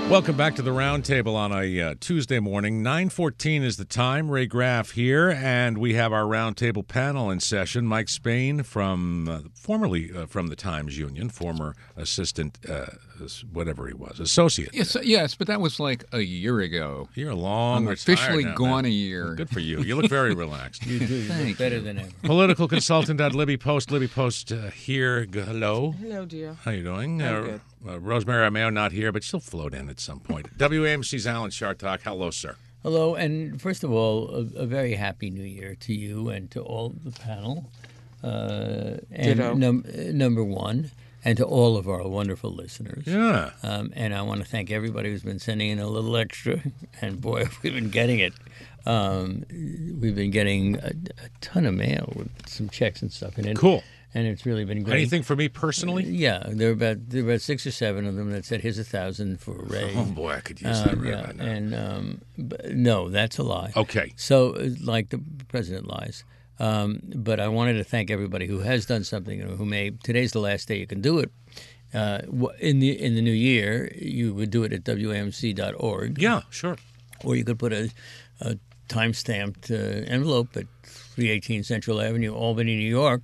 Welcome back to the Roundtable on a Tuesday morning. 9:14 is the time. Ray Graff here, and we have our Roundtable panel in session. Mike Spain, formerly from the Times Union, former assistant, whatever he was, associate. Yes, but that was like a year ago. You're long. I'm officially now, gone man. a year. Good for you. You look very relaxed. You do. You look better than ever. Political consultant at Libby Post. Libby Post here. Hello. Hello, dear. How you doing? I'm good. Rosemary Armao not here, but she'll float in at some point. WAMC's Alan Chartock. Hello, sir. Hello, and first of all, a very happy New Year to you and to all the panel. Ditto. And number one, and to all of our wonderful listeners. Yeah. And I want to thank everybody who's been sending in a little extra. And boy, we've been getting it. We've been getting a ton of mail with some checks and stuff in it. Cool. And it's really been great. Anything for me personally? Yeah, there were about 6 or 7 of them that said, "Here's $1,000 for Ray." Oh boy, I could use that right now. And but no, that's a lie. Okay. So, like the president lies. But I wanted to thank everybody who has done something, who may. Today's the last day you can do it. In the new year, you would do it at WAMC.org. Yeah, sure. Or you could put a time-stamped envelope at 318 Central Avenue, Albany, New York,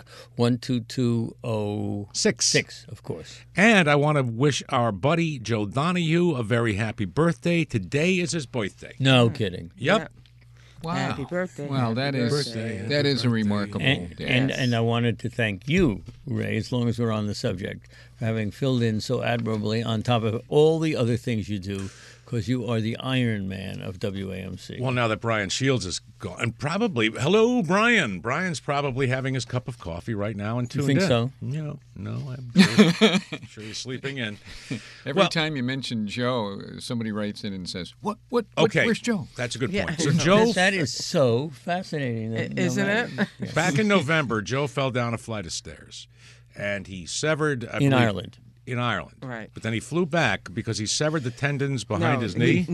12206, of course. And I want to wish our buddy Joe Donahue a very happy birthday. Today is his birthday. No kidding. Yep. Wow. Happy birthday. Wow, Happy that birthday. is a remarkable day. And I wanted to thank you, Ray, as long as we're on the subject, for having filled in so admirably on top of all the other things you do, because you are the Iron Man of WAMC. Well, now that Brian Shields is gone, and probably, hello, Brian. Brian's probably having his cup of coffee right now and tuned in. You think so? No, I'm sure he's sleeping in. Every time you mention Joe, somebody writes in and says, "What? Okay, Where's Joe?" That's a good Yeah. point. So Joe, That is so fascinating. Isn't it? Yeah. back in November, Joe fell down a flight of stairs, and he severed In Ireland. In Ireland, Right. But then he flew back because he severed the tendons behind his knee.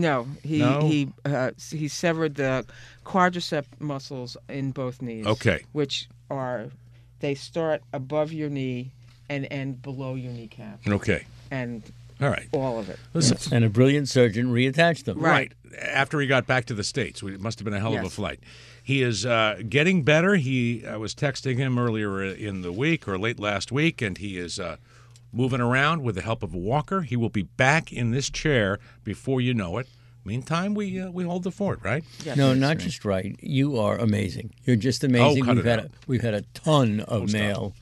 He severed the quadricep muscles in both knees. Okay. Which they start above your knee and end below your kneecap. Okay. And All right. all of it. Listen. And a brilliant surgeon reattached them. Right. After he got back to the States. It must have been a hell of a Yes. flight. He is getting better. I was texting him earlier in the week or late last week, and he is moving around with the help of a walker. He will be back in this chair before you know it. Meantime, we hold the fort, right? Yes, No, yes, not right. just right. You are amazing. You're just amazing. cut it out. We've had a ton of stop.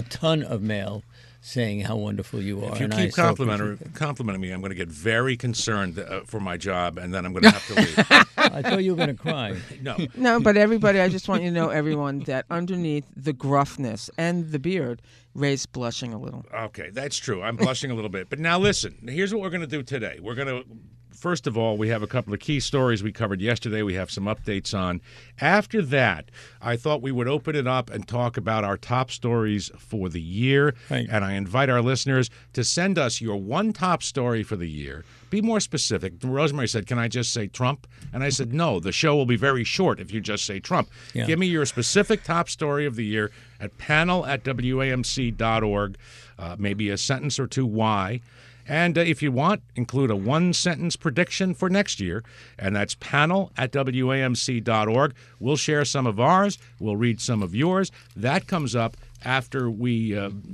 mail saying how wonderful you are. If you and I keep so appreciate complimenting me, I'm going to get very concerned for my job, and then I'm going to have to leave. that. I thought you were going to cry. No. No, but everybody, I just want you to know, everyone, that underneath the gruffness and the beard, Ray's blushing a little. Okay, that's true. I'm blushing a little bit. But now listen, here's what we're going to do today. We're going to, first of all, we have a couple of key stories we covered yesterday. We have some updates on. After that, I thought we would open it up and talk about our top stories for the year. Right. And I invite our listeners to send us your one top story for the year. Be more specific. Rosemary said, can I just say Trump? And I said, no, the show will be very short if you just say Trump. Yeah. Give me your specific top story of the year at panel@WAMC.org. Maybe a sentence or two why. And if you want, include a one-sentence prediction for next year, and that's panel@WAMC.org. We'll share some of ours. We'll read some of yours. That comes up after we,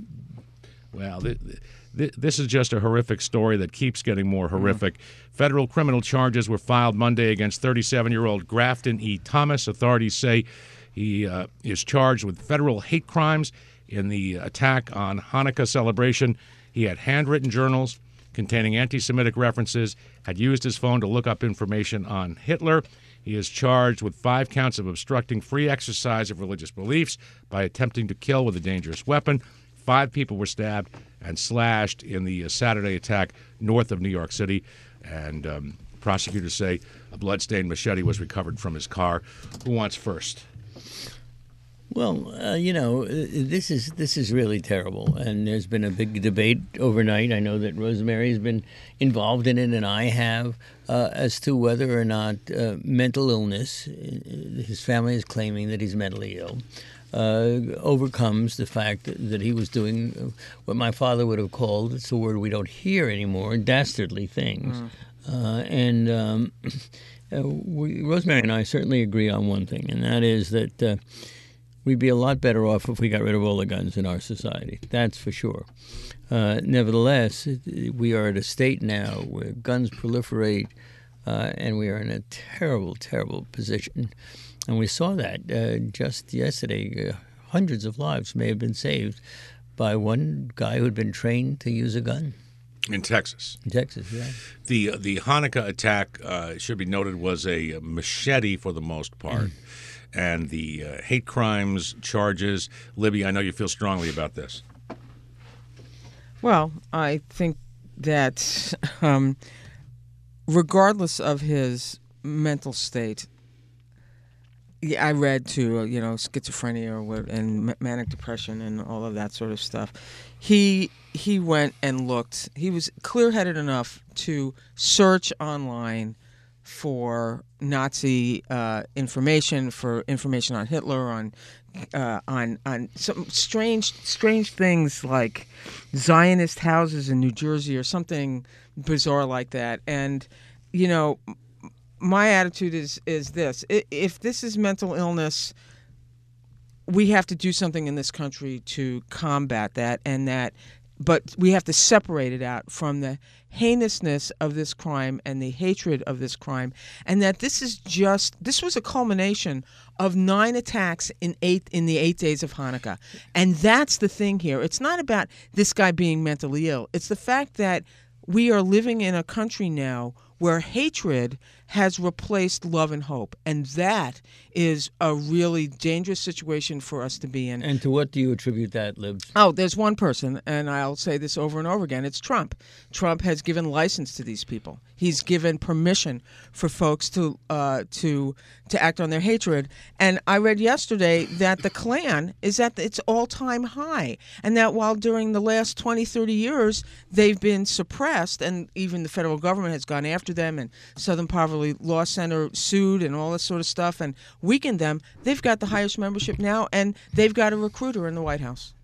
this is just a horrific story that keeps getting more horrific. Federal criminal charges were filed Monday against 37-year-old Grafton E. Thomas. Authorities say he is charged with federal hate crimes in the attack on Hanukkah celebration. He had handwritten journals containing anti-Semitic references, had used his phone to look up information on Hitler. He is charged with 5 counts of obstructing free exercise of religious beliefs by attempting to kill with a dangerous weapon. 5 people were stabbed and slashed in the Saturday attack north of New York City. And prosecutors say a bloodstained machete was recovered from his car. Who wants first? Well, this is really terrible, and there's been a big debate overnight. I know that Rosemary has been involved in it, and I have, as to whether or not mental illness, his family is claiming that he's mentally ill, overcomes the fact that he was doing what my father would have called, it's a word we don't hear anymore, dastardly things. Rosemary and I certainly agree on one thing, and that is that we'd be a lot better off if we got rid of all the guns in our society. That's for sure. Nevertheless, we are at a state now where guns proliferate, and we are in a terrible, terrible position. And we saw that just yesterday. Hundreds of lives may have been saved by one guy who had been trained to use a gun. In Texas. In Texas, yeah. The Hanukkah attack, should be noted, was a machete for the most part. And the hate crimes charges. Libby, I know you feel strongly about this. Well, I think that regardless of his mental state, I read too, schizophrenia and manic depression and all of that sort of stuff. He went and looked. He was clear-headed enough to search online for Nazi information, for information on Hitler, on some strange things like Zionist houses in New Jersey or something bizarre like that. And my attitude is this: if this is mental illness, we have to do something in this country to combat that, but we have to separate it out from the heinousness of this crime and the hatred of this crime, and that this was a culmination of 9 attacks in the 8 days of Hanukkah. And that's the thing here. It's not about this guy being mentally ill. It's the fact that we are living in a country now where hatred has replaced love and hope. And that is a really dangerous situation for us to be in. And to what do you attribute that, Libs? Oh, there's one person, and I'll say this over and over again. It's Trump. Trump has given license to these people. He's given permission for folks to act on their hatred. And I read yesterday that the Klan is at its all-time high, and that while during the last 20, 30 years they've been suppressed, and even the federal government has gone after them, and Southern Poverty Law Center sued and all this sort of stuff and weakened them, they've got the highest membership now, and they've got a recruiter in the White House.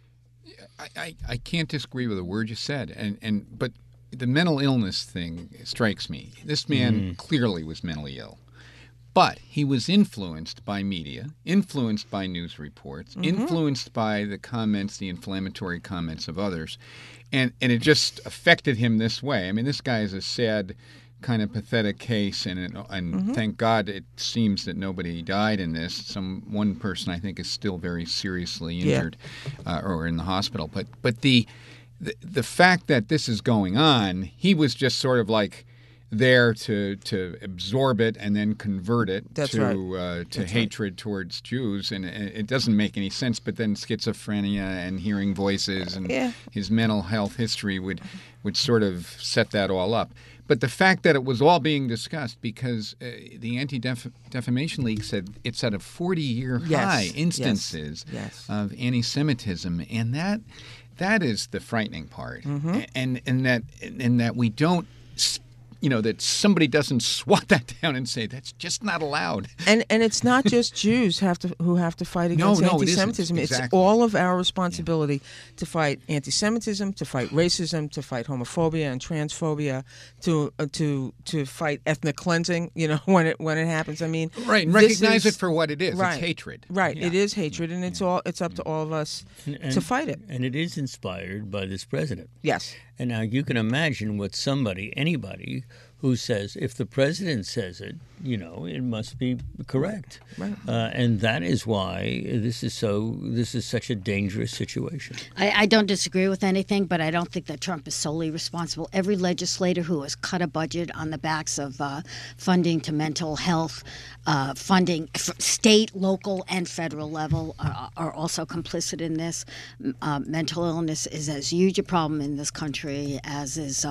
I can't disagree with a word you said, but the mental illness thing strikes me. This man clearly was mentally ill, but he was influenced by media, influenced by news reports, influenced by the inflammatory comments of others, and it just affected him this way. I mean, this guy is a sad, kind of pathetic case, and thank God it seems that nobody died in this. One person I think is still very seriously injured or in the hospital. But the fact that this is going on, he was just sort of like there to absorb it and then convert it to hatred towards Jews, and it doesn't make any sense. But then schizophrenia and hearing voices and his mental health history would sort of set that all up. But the fact that it was all being discussed because the Anti-Defamation League said it's at a 40-year high instances of anti-Semitism, and that is the frightening part, and that we don't. That somebody doesn't swat that down and say that's just not allowed. And it's not just Jews who have to fight against anti-Semitism. Exactly. It's all of our responsibility to fight anti-Semitism, to fight racism, to fight homophobia and transphobia, to fight ethnic cleansing. When it happens. I mean, right, and recognize it for what it is. Right, it's hatred. Right, it is hatred, and it's up to all of us to fight it. And it is inspired by this president. Yes. And now you can imagine what anybody who says, if the president says it, it must be correct. Right. And that is why this is such a dangerous situation. I don't disagree with anything, but I don't think that Trump is solely responsible. Every legislator who has cut a budget on the backs of funding to mental health, funding state, local, and federal level are also complicit in this. Mental illness is as huge a problem in this country as is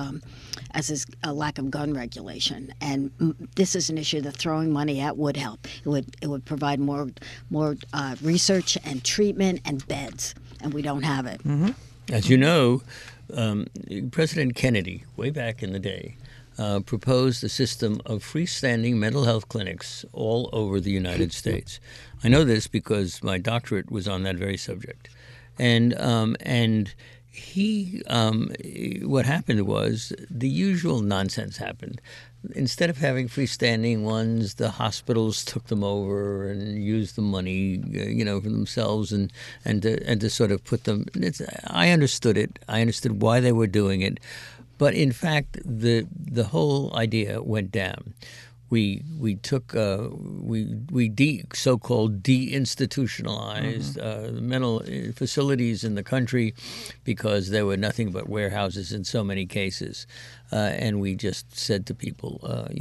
a lack of gun regulation, and this is an issue that throwing money at would help. It would provide more research and treatment and beds, and we don't have it. As you know, President Kennedy, way back in the day, proposed a system of freestanding mental health clinics all over the United States. I know this because my doctorate was on that very subject, and What happened was the usual nonsense happened. Instead of having freestanding ones, the hospitals took them over and used the money, for themselves and to sort of put them. I understood it. I understood why they were doing it, but in fact, the whole idea went down. We took so-called deinstitutionalized mental facilities in the country because there were nothing but warehouses in so many cases, and we just said to people,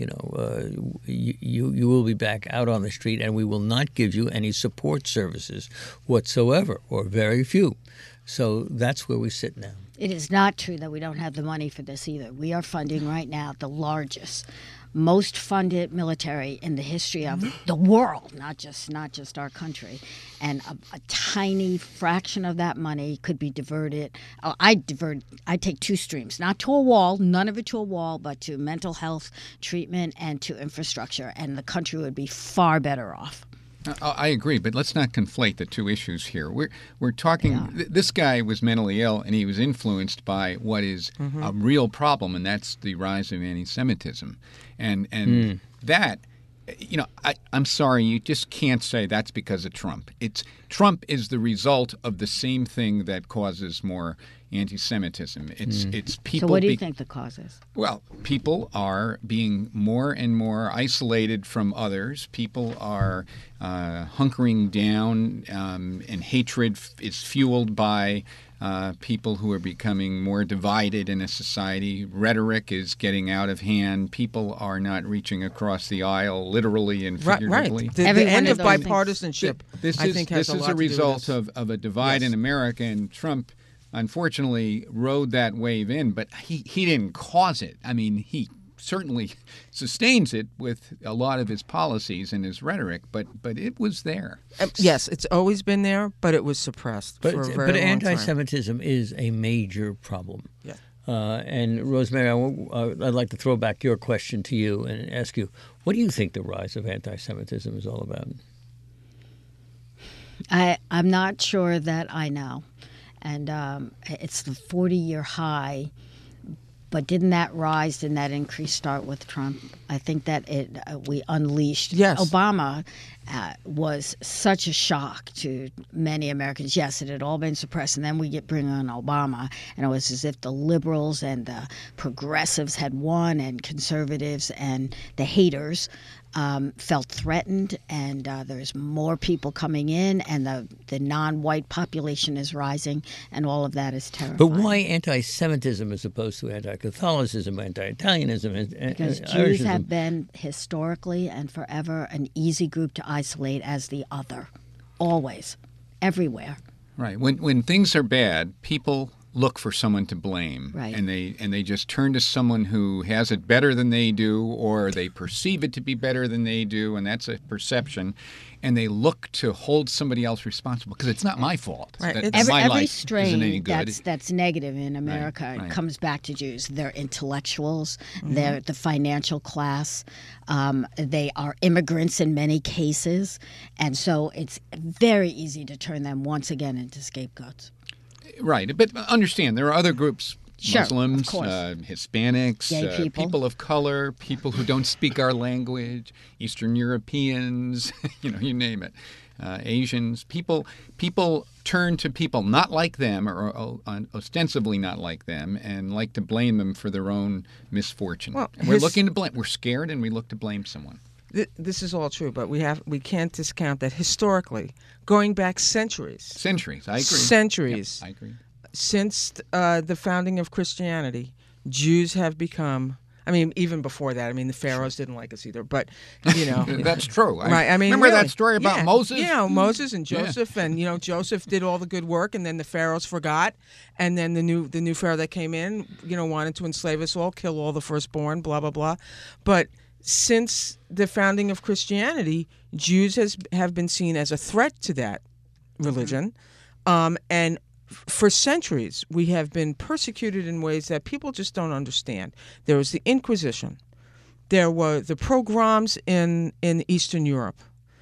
you will be back out on the street, and we will not give you any support services whatsoever, or very few. So that's where we sit now. It is not true that we don't have the money for this either. We are funding right now the largest, most funded military in the history of the world, not just our country, and a tiny fraction of that money could be diverted. I take two streams, not to a wall, none of it to a wall, but to mental health treatment and to infrastructure, and the country would be far better off. I agree, but let's not conflate the two issues here. We're talking. Yeah. This guy was mentally ill, and he was influenced by what is a real problem, and that's the rise of anti-Semitism, and that. I'm sorry, you just can't say that's because of Trump. Trump is the result of the same thing that causes more anti-Semitism. It's people. So what do you think the cause is? Well, people are being more and more isolated from others. People are hunkering down, and hatred is fueled by people who are becoming more divided in a society. Rhetoric is getting out of hand. People are not reaching across the aisle, literally and figuratively. Right. The end of bipartisanship, I think, has a lot to do with this. This is a result of a divide in America, and Trump, unfortunately, rode that wave in, but he didn't cause it. I mean, he certainly sustains it with a lot of his policies and his rhetoric, but it was there. Yes, it's always been there, but it was suppressed for a very long time. But anti-Semitism is a major problem. Yeah. And Rosemary, I'd like to throw back your question to you and ask you, what do you think the rise of anti-Semitism is all about? I'm not sure that I know. And it's the 40-year high. But didn't that increase start with Trump? I think that we unleashed. Yes. Obama was such a shock to many Americans. Yes, it had all been suppressed, and then we bring on Obama, and it was as if the liberals and the progressives had won, and conservatives and the haters felt threatened, and there's more people coming in, and the non-white population is rising, and all of that is terrifying. But why anti-Semitism as opposed to anti-Catholicism, anti-Italianism? Because Jews have been historically and forever an easy group to isolate as the other, always, everywhere. Right. When things are bad, people look for someone to blame, right. and they just turn to someone who has it better than they do, or they perceive it to be better than they do, and that's a perception, and they look to hold somebody else responsible because it's not my fault. Right. Every strain that's negative in America comes back to Jews. They're intellectuals. They're the financial class. They are immigrants in many cases, and so it's very easy to turn them once again into scapegoats. Right, but understand there are other groups, sure, Muslims, Hispanics, gay people of color, people who don't speak our language, Eastern Europeans, you name it, Asians. People turn to people not like them or ostensibly not like them and like to blame them for their own misfortune. Well, and we're looking to blame. We're scared and we look to blame someone. This is all true, but we can't discount that historically, going back centuries. I agree. Centuries. Yep, I agree. Since the founding of Christianity, Jews have become. I mean, even before that. I mean, the pharaohs didn't like us either, but that's true. Right? I mean, remember really, that story about Moses? Yeah, Moses and Joseph, and Joseph did all the good work, and then the pharaohs forgot, and then the new pharaoh that came in, wanted to enslave us all, kill all the firstborn, blah blah blah, but since the founding of Christianity, Jews have been seen as a threat to that religion, and for centuries we have been persecuted in ways that people just don't understand. There was the Inquisition, there were the pogroms in Eastern Europe,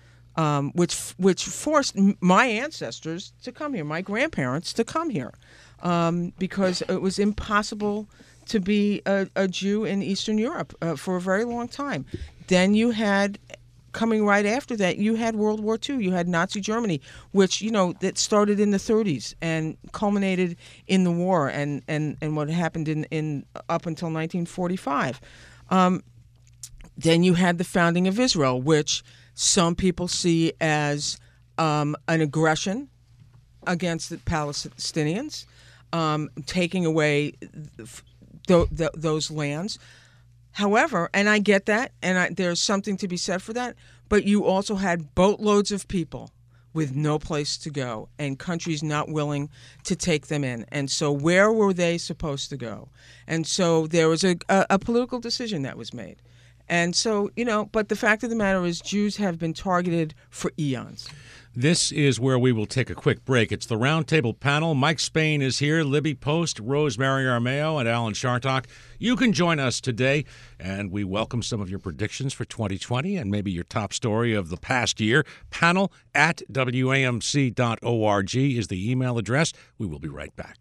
which forced my ancestors to come here, my grandparents to come here. because it was impossible to be a Jew in Eastern Europe for a very long time. Then you had, coming right after that, you had World War II. You had Nazi Germany, which, that started in the 30s and culminated in the war and what happened in up until 1945. Then you had the founding of Israel, which some people see as an aggression against the Palestinians, taking away those lands. However, and I get that, and there's something to be said for that, but you also had boatloads of people with no place to go and countries not willing to take them in. And so where were they supposed to go? And so there was a political decision that was made. And so, but the fact of the matter is Jews have been targeted for eons. This is where we will take a quick break. It's the Roundtable panel. Mike Spain is here, Libby Post, Rosemary Armao, and Alan Chartock. You can join us today, and we welcome some of your predictions for 2020 and maybe your top story of the past year. Panel at WAMC.org is the email address. We will be right back.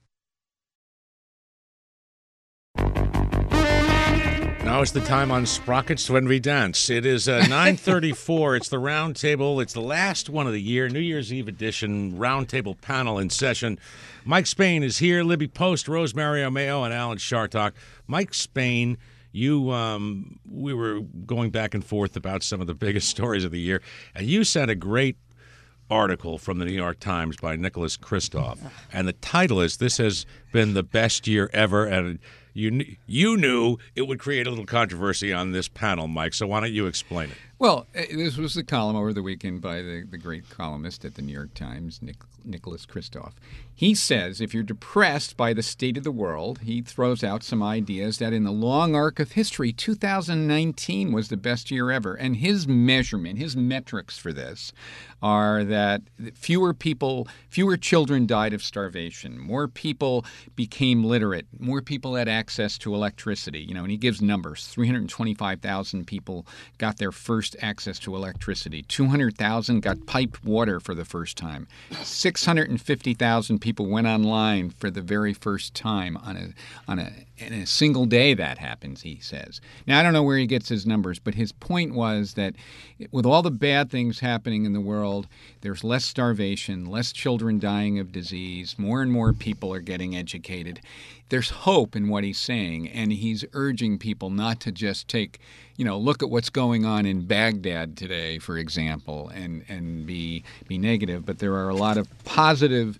Now it's the time on Sprockets when we dance. It is 9:34. It's the Roundtable. It's the last one of the year, New Year's Eve edition, Roundtable panel in session. Mike Spain is here, Libby Post, Rosemary Armao, and Alan Chartock. Mike Spain, we were going back and forth about some of the biggest stories of the year, and you sent a great article from the New York Times by Nicholas Kristof, and the title is "This Has Been the Best Year Ever," and you knew it would create a little controversy on this panel, Mike, so why don't you explain it? Well, this was the column over the weekend by the great columnist at the New York Times, Nicholas Kristof. He says if you're depressed by the state of the world, he throws out some ideas that in the long arc of history, 2019 was the best year ever. And his measurement, his metrics for this are that fewer children died of starvation, more people became literate, more people had access to electricity. And he gives numbers. 325,000 people got their first access to electricity. 200,000 got piped water for the first time. 650,000 people went online for the very first time in a single day that happens, he says. Now, I don't know where he gets his numbers, but his point was that with all the bad things happening in the world, there's less starvation, less children dying of disease, more and more people are getting educated. There's hope in what he's saying, and he's urging people not to just look at what's going on in Baghdad today, for example, and be negative. But there are a lot of positive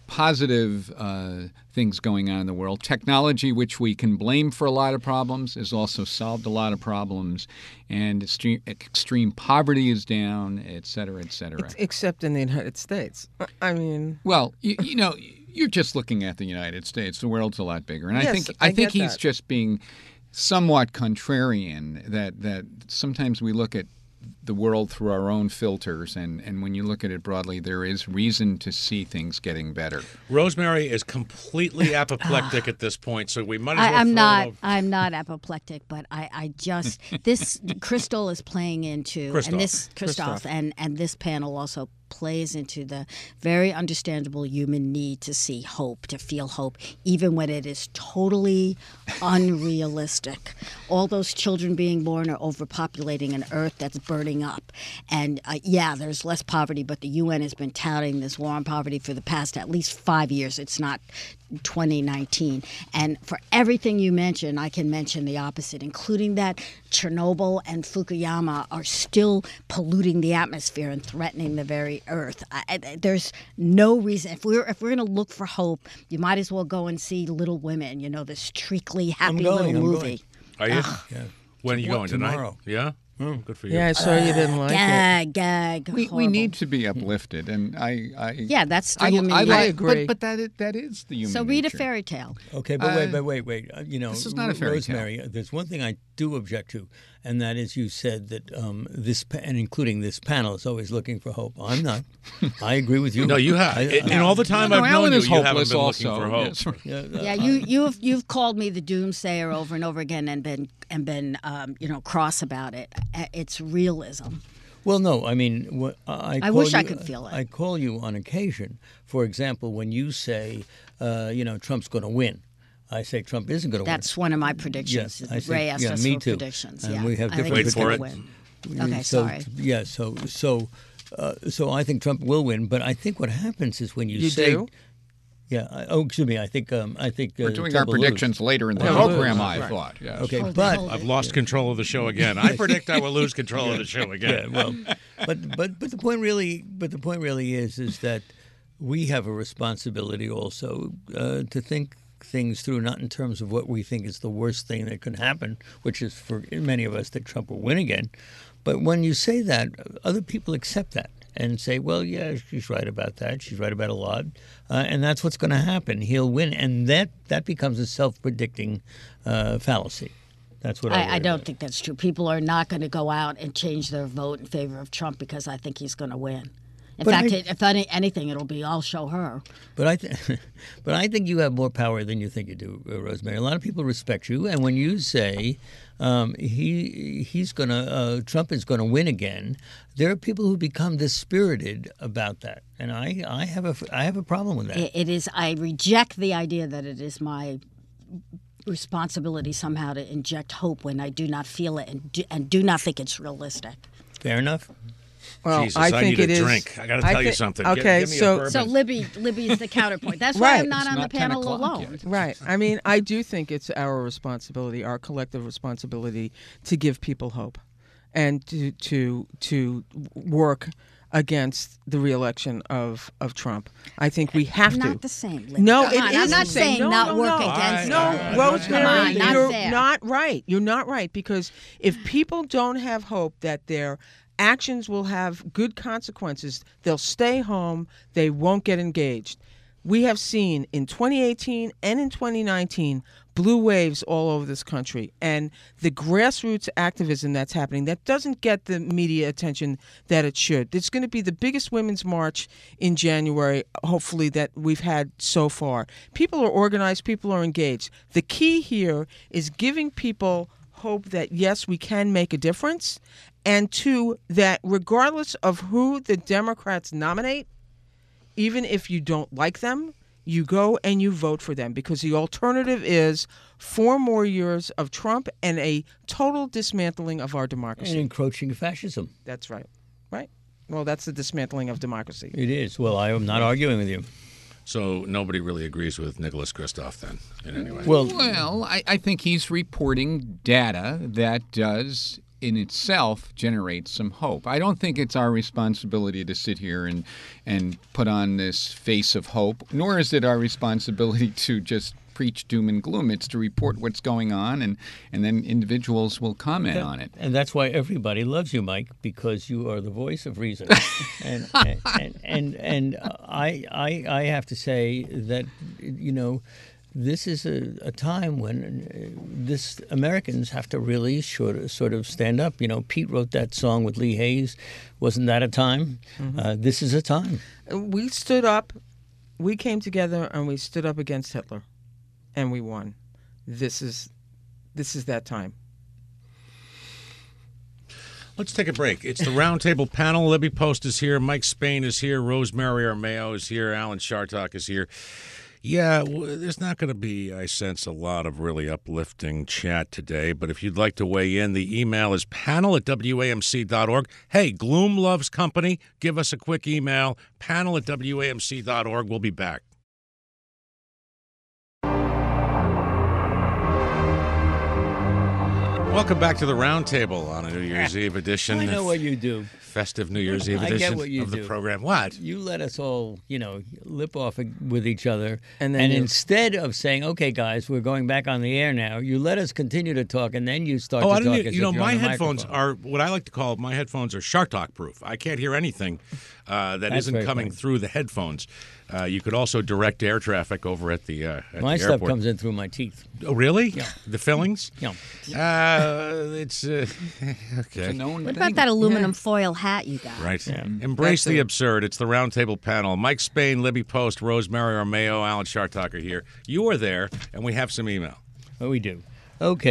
things going on in the world. Technology, which we can blame for a lot of problems, has also solved a lot of problems, and extreme poverty is down, et cetera, et cetera. Except in the United States. I mean... Well, you're just looking at the United States. The world's a lot bigger. And yes, I think he's just being somewhat contrarian, that sometimes we look at the world through our own filters, and when you look at it broadly, there is reason to see things getting better. Rosemary is completely apoplectic at this point, so we might as well I'm not apoplectic, but I just this Crystal is playing into Kristof. and this panel also plays into the very understandable human need to see hope, to feel hope, even when it is totally unrealistic. All those children being born are overpopulating an earth that's burning up. And there's less poverty, but the UN has been touting this war on poverty for the past at least 5 years. It's not 2019. And for everything you mentioned, I can mention the opposite, including that Chernobyl and Fukushima are still polluting the atmosphere and threatening the very earth. There's no reason. If we're going to look for hope, you might as well go and see Little Women, this treacly, happy little movie. Are you? Yeah. When are you going? Tomorrow. Tonight? Yeah? Good for you. Yeah, I saw you didn't like it. Gag. We need to be uplifted, and that's the human nature. I agree. But that is the human So read nature. a fairy tale. Okay, but wait. This is not a fairy tale. Rosemary, there's one thing I do object to, and that is you said that and including this panel, is always looking for hope. I'm not. I agree with you. No, you have. In all the time I've known Alan you, is you haven't hopeless been also. looking for hope. Yes. You've called me the doomsayer over and over again and been cross about it. It's realism. Well, no, I mean, I I wish I could feel it. I call you on occasion. For example, when you say, Trump's going to win, I say Trump isn't going to win. That's one of my predictions. Yes, I say, Ray asked us me for too. predictions. And yeah, we have I think different he's Wait for gonna it. win. Okay, so, sorry. Yeah, so I think Trump will win, but I think what happens is when you say, do? yeah, excuse me, I think We're doing Trump our will predictions later in the He'll program, lose. I Right. thought. Yes. lose. Okay, Hold but it. I've lost control of the show again. I predict I will lose control of the show again. yeah, well, but the point really is that we have a responsibility also to think things through, not in terms of what we think is the worst thing that could happen, which is for many of us that Trump will win again. But when you say that, other people accept that and say, well, yeah, she's right about that. She's right about a lot. And that's what's going to happen. He'll win. And that becomes a self-predicting fallacy. That's what I don't think that's true. People are not going to go out and change their vote in favor of Trump because I think he's going to win. In But fact, I- if anything, it'll be I'll show her. But I think you have more power than you think you do, Rosemary. A lot of people respect you, and when you say Trump is going to win again, there are people who become dispirited about that, and I have a problem with that. It is. I reject the idea that it is my responsibility somehow to inject hope when I do not feel it and do not think it's realistic. Fair enough. Well, Jesus, I need think a it is. drink. I got to tell you something. Okay, give me a so bourbon. So Libby is the counterpoint. That's why Right. I'm not It's on the not 10 panel o'clock alone. yet. Right. I mean, I do think it's our responsibility, our collective responsibility, to give people hope, and to work against the reelection of Trump. I think we have to. Not the same. Libby. No, Come it on, is I'm not the same. saying No, not no, work no. against No, it. Rosemary, Come on, not you're fair. not right. You're not right, because if people don't have hope that their actions will have good consequences, they'll stay home, they won't get engaged. We have seen in 2018 and in 2019 blue waves all over this country, and the grassroots activism that's happening that doesn't get the media attention that it should. It's going to be the biggest women's march in January, hopefully, that we've had so far. People are organized, people are engaged. The key here is giving people hope that, yes, we can make a difference, and two, that regardless of who the Democrats nominate, even if you don't like them, you go and you vote for them, because the alternative is 4 more years of Trump and a total dismantling of our And democracy. encroaching fascism. That's right. Right? Well, that's the dismantling of democracy. It is. Well, I am not arguing with you. So nobody really agrees with Nicholas Kristof then, in any way. Well, I think he's reporting data that does in itself generate some hope. I don't think it's our responsibility to sit here and put on this face of hope, nor is it our responsibility to just preach doom and gloom. It's to report what's going on, and then individuals will comment on it. And that's why everybody loves you, Mike, because you are the voice of reason. and I have to say that, this is a time when Americans have to really sort of stand up. Pete wrote that song with Lee Hayes. Wasn't that a time? Mm-hmm. This is a time. We stood up, we came together, and we stood up against Hitler, and we won. This is that time. Let's take a break. It's the Roundtable panel. Libby Post is here. Mike Spain is here. Rosemary Armao is here. Alan Chartock is here. Yeah, there's not going to be, I sense, a lot of really uplifting chat today. But if you'd like to weigh in, the email is panel@wamc.org. Hey, Gloom loves company. Give us a quick email, panel@wamc.org. We'll be back. Welcome back to the Roundtable on a New Year's Eve edition. I know what you do. Festive New Year's Eve I get edition what you of the do. program. What? You let us all, lip off with each other. And then you- instead of saying, okay, guys, we're going back on the air now, you let us continue to talk, and then you start Oh, to I talk didn't. as You if know, you're my on the headphones microphone. are what I like to call my headphones are Chartock proof. I can't hear anything that That's isn't very coming funny. through the headphones. You could also direct air traffic over at the My the stuff airport. comes in through my teeth. Oh, really? Yeah. The fillings? Yeah. It's It's okay. a known What thing. about that aluminum foil hat you got? Right. Embrace That's the it. absurd. It's the Roundtable panel. Mike Spain, Libby Post, Rosemary Armao, Alan Chartock are here. You are there, and we have some email. Well, we do. Okay.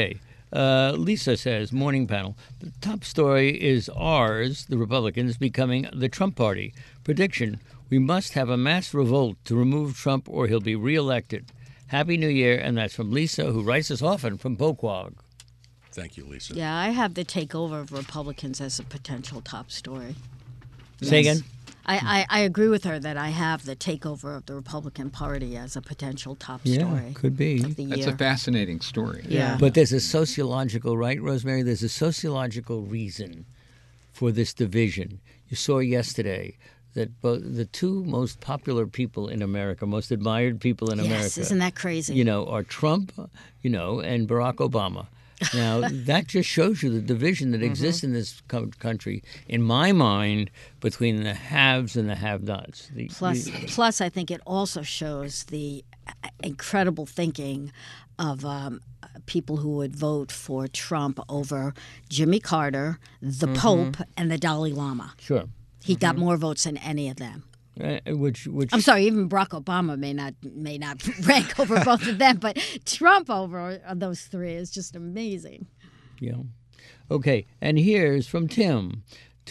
Lisa says, morning panel, the top story is ours, the Republicans, becoming the Trump party. Prediction, we must have a mass revolt to remove Trump or he'll be reelected. Happy New Year, and that's from Lisa, who writes us often from Poquog. Thank you, Lisa. Yeah, I have the takeover of Republicans as a potential top story. Say again? I agree with her that I have the takeover of the Republican Party as a potential top story. Could be. Of the That's year. a fascinating story. Yeah. But there's a sociological, right, Rosemary? There's a sociological reason for this division. You saw yesterday that both the two most popular people in America, most admired people in Yes, America, isn't that crazy? are Trump, and Barack Obama. Now, that just shows you the division that exists in this country, in my mind, between the haves and the have-nots. Plus, I think it also shows the incredible thinking of people who would vote for Trump over Jimmy Carter, the Pope, and the Dalai Lama. Sure. He got more votes than any of them. Which I'm sorry, even Barack Obama may not rank over both of them, but Trump over those three is just amazing. Yeah. Okay, and here's from Tim,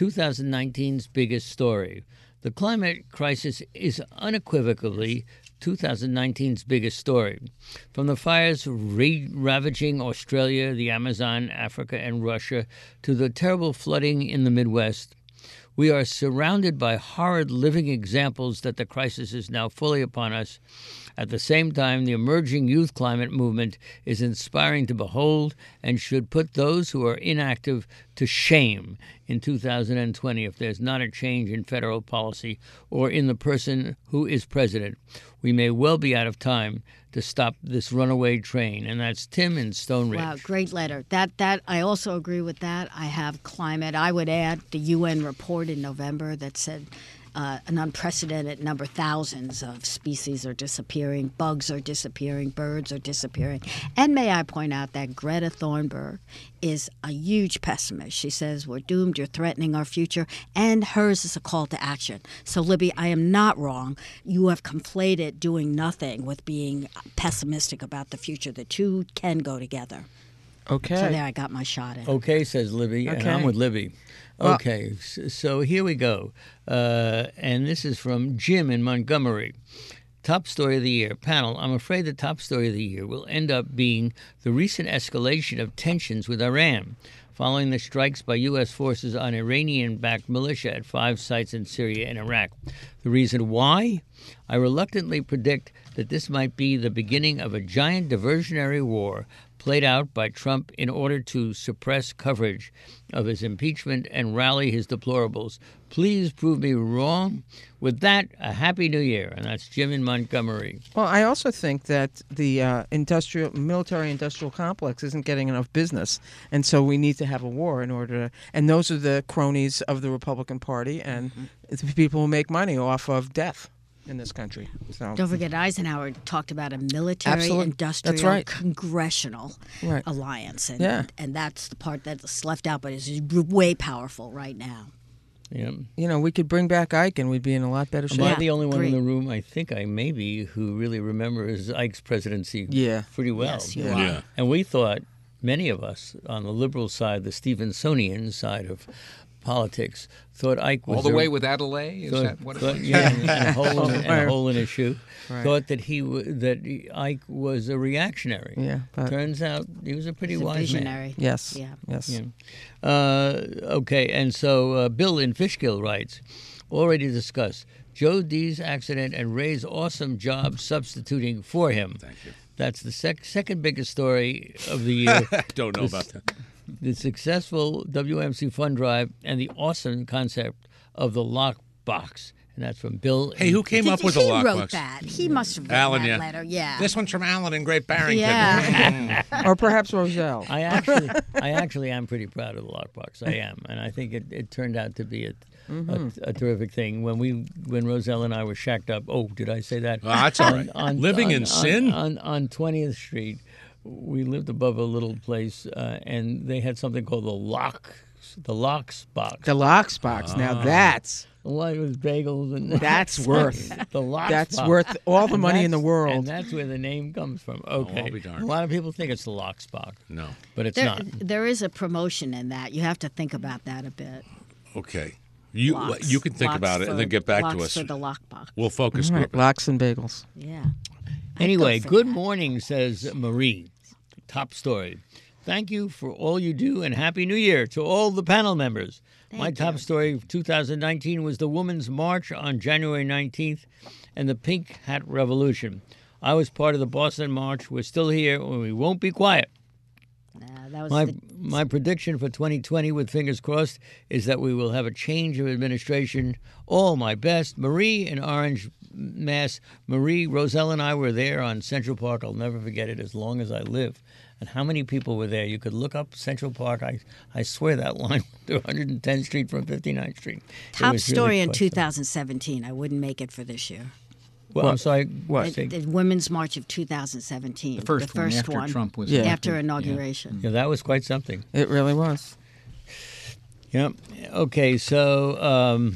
2019's biggest story. The climate crisis is unequivocally 2019's biggest story. From the fires ravaging Australia, the Amazon, Africa, and Russia, to the terrible flooding in the Midwest, we are surrounded by horrid living examples that the crisis is now fully upon us. At the same time, the emerging youth climate movement is inspiring to behold and should put those who are inactive to shame in 2020 if there's not a change in federal policy or in the person who is president. We may well be out of time to stop this runaway train. And that's Tim in Stone Ridge. Wow, great letter. That I also agree with that. I have climate. I would add the UN report in November that said an unprecedented number, thousands of species are disappearing, bugs are disappearing, birds are disappearing. And may I point out that Greta Thunberg is a huge pessimist. She says we're doomed, you're threatening our future, and hers is a call to action. So, Libby, I am not wrong. You have conflated doing nothing with being pessimistic about the future. The two can go together. Okay. So there I got my shot in. Okay, says Libby, and Okay. I'm with Libby. Okay, so here we go. And this is from Jim in Montgomery. Top story of the year. Panel, I'm afraid the top story of the year will end up being the recent escalation of tensions with Iran, following the strikes by U.S. forces on Iranian-backed militia at 5 sites in Syria and Iraq. The reason why? I reluctantly predict that this might be the beginning of a giant diversionary war played out by Trump in order to suppress coverage of his impeachment and rally his deplorables. Please prove me wrong. With that, a Happy New Year. And that's Jim in Montgomery. Well, I also think that the military-industrial complex isn't getting enough business, and so we need to have a war in order to. And those are the cronies of the Republican Party, and it's the people who make money off of death in this country. So Don't forget, Eisenhower talked about a military, Absolutely. industrial, That's right. congressional Right. alliance. And, Yeah. and that's the part that's left out, but is way powerful right now. Yeah. we could bring back Ike, and we'd be in a lot better shape. Am I Yeah, the only one in great. the room, I think I may be, who really remembers Ike's presidency Yeah. pretty well? Yes, you Yeah. are. Yeah. And we thought, many of us on the liberal side, the Stevensonian side of politics, thought Ike was All the way with Adelaide? Is that what it was? yeah, and a hole in his shoe. Right. Thought that Ike was a reactionary. Yeah, but- Turns out he was a pretty He's a wise visionary. Yes. Yeah. Yes. man. Yeah. Okay, and so Bill in Fishkill writes, already discussed Joe D's accident and Ray's awesome job substituting for him. Thank you. That's the second biggest story of the year. Don't know about that. The successful WMC fund drive and the awesome concept of the lockbox. And that's from Bill. Hey, who came up with the He lockbox? wrote that. He must have written Alan, that yeah. letter. Yeah. This one's from Alan in Great Barrington. Yeah. Or perhaps Roselle. I actually am pretty proud of the lockbox. I am, and I think it turned out to be a terrific thing. When Roselle and I were shacked up. Oh, did I say that? Well, that's all right. Living in sin? On 20th Street, we lived above a little place, and they had something called the locks box. The locks box. Now that's One was bagels, and That's worth. the Lox That's Box. worth all the And money in the that's- world. And that's where the name comes from. Okay. I'll be darned. A lot of people think it's the Locksbach, No. but it's not. There is a promotion in that. You have to think about that a bit. Okay. Locks. You can think Locks about it and for- then get back to locks us. for the lockbox. We'll focus All group. right, lox and bagels. Yeah. Anyway, for good that. morning, says Marie. Top story. Thank you for all you do and Happy New Year to all the panel members. My Thank top you. story of 2019 was the Women's March on January 19th and the Pink Hat Revolution. I was part of the Boston March. We're still here and we won't be quiet. That was My prediction for 2020, with fingers crossed, is that we will have a change of administration. All my best. Marie in Orange, Mass. Marie, Roselle, and I were there on Central Park. I'll never forget it as long as I live. And how many people were there? You could look up Central Park. I swear that line to 110th Street from 59th Street. It top was really story in quite something. 2017. I wouldn't make it for this year. Well, I'm sorry. What? The Women's March of 2017. The first one after Trump was Yeah. elected. After inauguration. Yeah, that was quite something. It really was. Yep. Okay. So.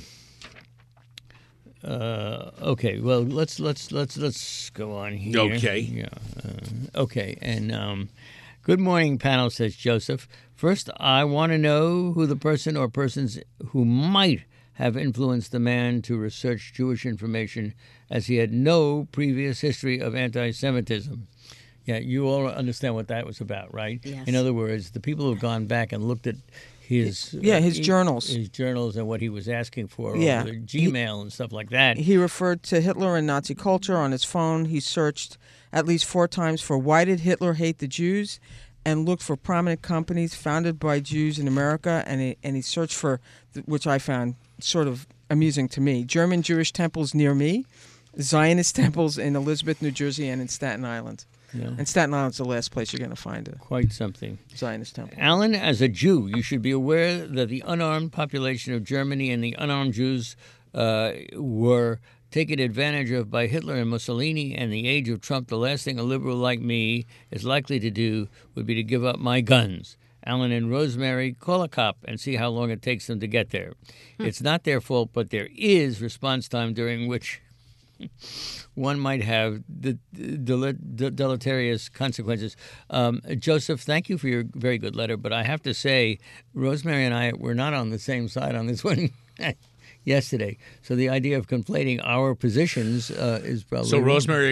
Okay. Well, let's go on here. Okay. Yeah. Okay. And good morning, panel, says Joseph. First, I want to know who the person or persons who might have influenced the man to research Jewish information, as he had no previous history of anti-Semitism. Yeah, you all understand what that was about, right? Yes. In other words, the people who've gone back and looked at his his journals. his journals and what he was asking for Yeah. over the Gmail and stuff like that. He referred to Hitler and Nazi culture on his phone. He searched at least 4 times for why did Hitler hate the Jews, and looked for prominent companies founded by Jews in America. And he searched for, which I found sort of amusing to me, German Jewish temples near me, Zionist temples in Elizabeth, New Jersey, and in Staten Island. Yeah. And Staten Island's the last place you're going to find a Quite something. Zionist temple. Alan, as a Jew, you should be aware that the unarmed population of Germany and the unarmed Jews were taken advantage of by Hitler and Mussolini, and the age of Trump. The last thing a liberal like me is likely to do would be to give up my guns. Alan and Rosemary, call a cop and see how long it takes them to get there. It's not their fault, but there is response time during which one might have the deleterious consequences. Joseph, thank you for your very good letter, but I have to say, Rosemary and I were not on the same side on this one yesterday. So the idea of conflating our positions is probably... So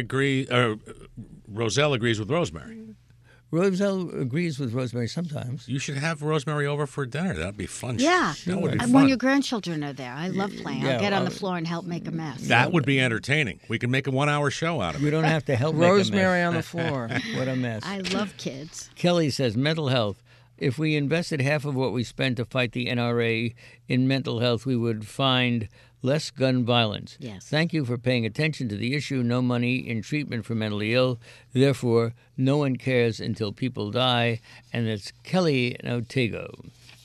Roselle agrees with Rosemary. Roselle agrees with Rosemary sometimes. You should have Rosemary over for dinner. That'd be fun. Yeah. That would be When fun. your grandchildren are there. I love playing. Yeah, I'll get on well, the floor and help make a mess. That would be entertaining. We can make a 1-hour show out of You it. don't have to help make Rosemary a on the mess. floor. What a mess. I love kids. Kelly says mental health. If we invested half of what we spend to fight the NRA in mental health, we would find less gun violence. Yes. Thank you for paying attention to the issue. No money in treatment for mentally ill. Therefore, no one cares until people die. And it's Kelly in Otago.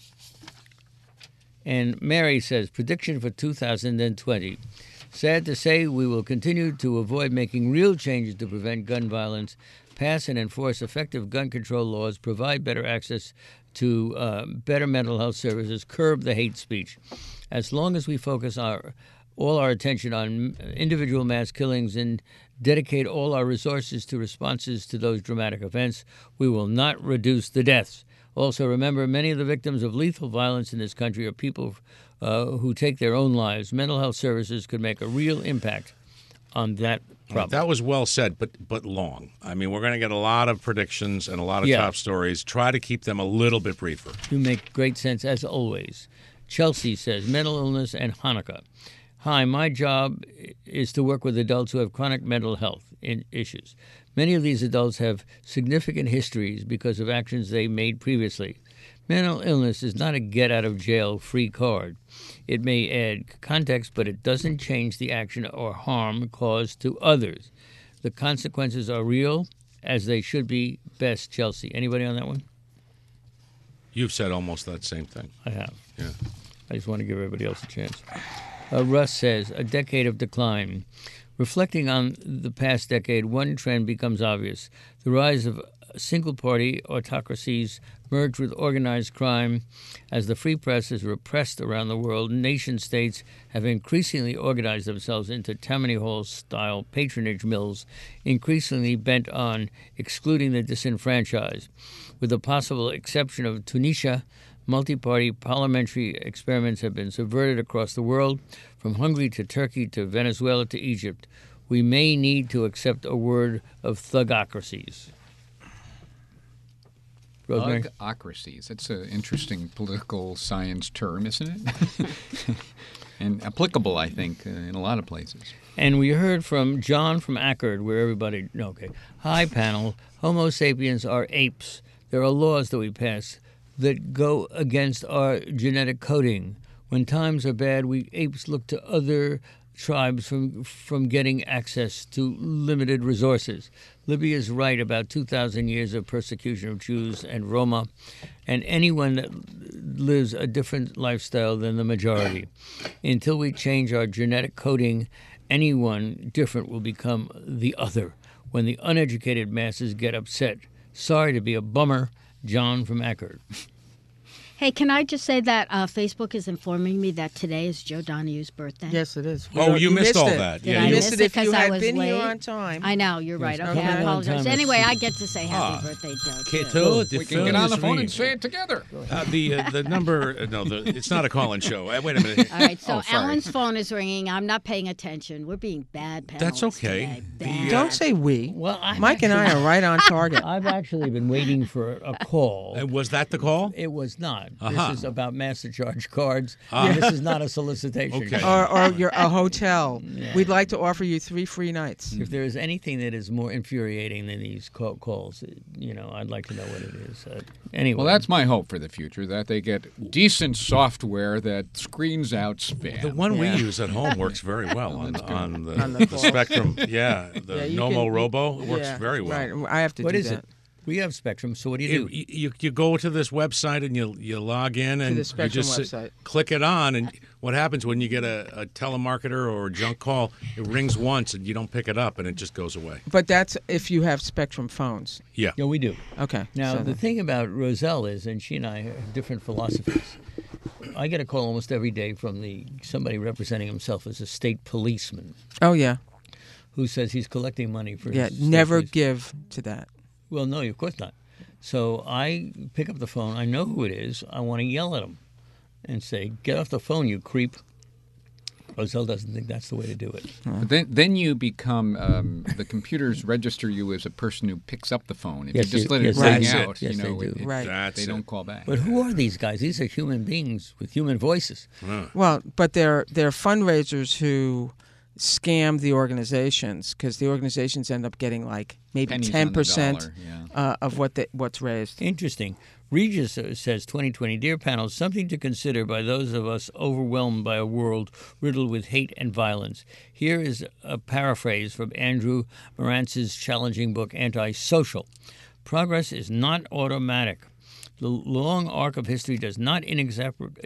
And Mary says, prediction for 2020. Sad to say, we will continue to avoid making real changes to prevent gun violence, pass and enforce effective gun control laws, provide better access to better mental health services, curb the hate speech. As long as we focus all our attention on individual mass killings and dedicate all our resources to responses to those dramatic events, we will not reduce the deaths. Also, remember, many of the victims of lethal violence in this country are people who take their own lives. Mental health services could make a real impact on that problem. That was well said, but long. I mean, we're going to get a lot of predictions and a lot of Yeah. top stories. Try to keep them a little bit briefer. You make great sense, as always. Chelsea says, mental illness and Hanukkah. Hi, my job is to work with adults who have chronic mental health issues. Many of these adults have significant histories because of actions they made previously. Mental illness is not a get-out-of-jail-free card. It may add context, but it doesn't change the action or harm caused to others. The consequences are real, as they should be. Best, Chelsea. Anybody on that one? You've said almost that same thing. I have. Yeah. I just want to give everybody else a chance. Russ says, a decade of decline. Reflecting on the past decade, one trend becomes obvious. The rise of single-party autocracies merge with organized crime. As the free press is repressed around the world, nation-states have increasingly organized themselves into Tammany Hall-style patronage mills, increasingly bent on excluding the disenfranchised. With the possible exception of Tunisia, multi-party parliamentary experiments have been subverted across the world, from Hungary to Turkey to Venezuela to Egypt. We may need to accept a word of thugocracies. Rosemary? Thugocracies. That's an interesting political science term, isn't it? And applicable, I think, in a lot of places. And we heard from John from Ackerd, where everybody... No, okay. Hi, panel. Homo sapiens are apes. There are laws that we pass that go against our genetic coding. When times are bad, we apes look to other tribes from getting access to limited resources. Libby is right about 2,000 years of persecution of Jews and Roma, and anyone that lives a different lifestyle than the majority. Until we change our genetic coding, anyone different will become the other when the uneducated masses get upset. Sorry to be a bummer, John from Ackerd. Hey, can I just say that Facebook is informing me that today is Joe Donahue's birthday? Yes, it is. Oh, you missed all it. that. Did Yeah, I you miss missed it it if because you I had was been late? here on time. I know, you're right. Yes, Okay, coming I on apologize. time is- Anyway, I get to say happy birthday, Joe. too. Keto, We can get on the phone and say it together. The number, it's not a call-in show. Wait a minute. All right, so Oh, sorry. Alan's phone is ringing. I'm not paying attention. We're being bad panelists That's okay. today. The, Bad. Don't say we. Well, Mike and I are right on target. I've actually been waiting for a call. Was that the call? It was not. Aha. This is about MasterCharge cards. This is not a solicitation. Okay. Or you're a hotel. We'd like to offer you 3 free nights. If there is anything that is more infuriating than these calls, I'd like to know what it is. Anyway. Well, that's my hope for the future, that they get decent software that screens out spam. The one we use at home works very well on the, On the calls. Spectrum. Yeah, the Yeah, you Nomo can- Robo works Yeah, very well. Right. I have to What do is that. it? We have Spectrum, so what do you do? You go to this website and you log in and the you Spectrum just website. click it on, and what happens when you get a telemarketer or a junk call? It rings once and you don't pick it up and it just goes away. But that's if you have Spectrum phones. Yeah. Yeah, we do. Okay. Now, so the thing about Roselle is, and she and I have different philosophies. I get a call almost every day from somebody representing himself as a state policeman Oh, yeah. who says he's collecting money for Yeah. his state Never police. give to that. Well, no, of course not. So I pick up the phone. I know who it is. I want to yell at him and say, "Get off the phone, you creep." Roselle doesn't think that's the way to do it. But then you become the computers register you as a person who picks up the phone. If Yes, you just let yes, it ring that's it. out, Yes, you know, they do. Right. That's they it. don't call back. But who are these guys? These are human beings with human voices. Well, but they're fundraisers who scam the organizations because the organizations end up getting like maybe Pennies on the 10% dollar, yeah. of what's raised. Interesting. Regis says, 2020, dear panel, something to consider by those of us overwhelmed by a world riddled with hate and violence. Here is a paraphrase from Andrew Marantz's challenging book, Antisocial. Progress is not automatic. The long arc of history does not inexorably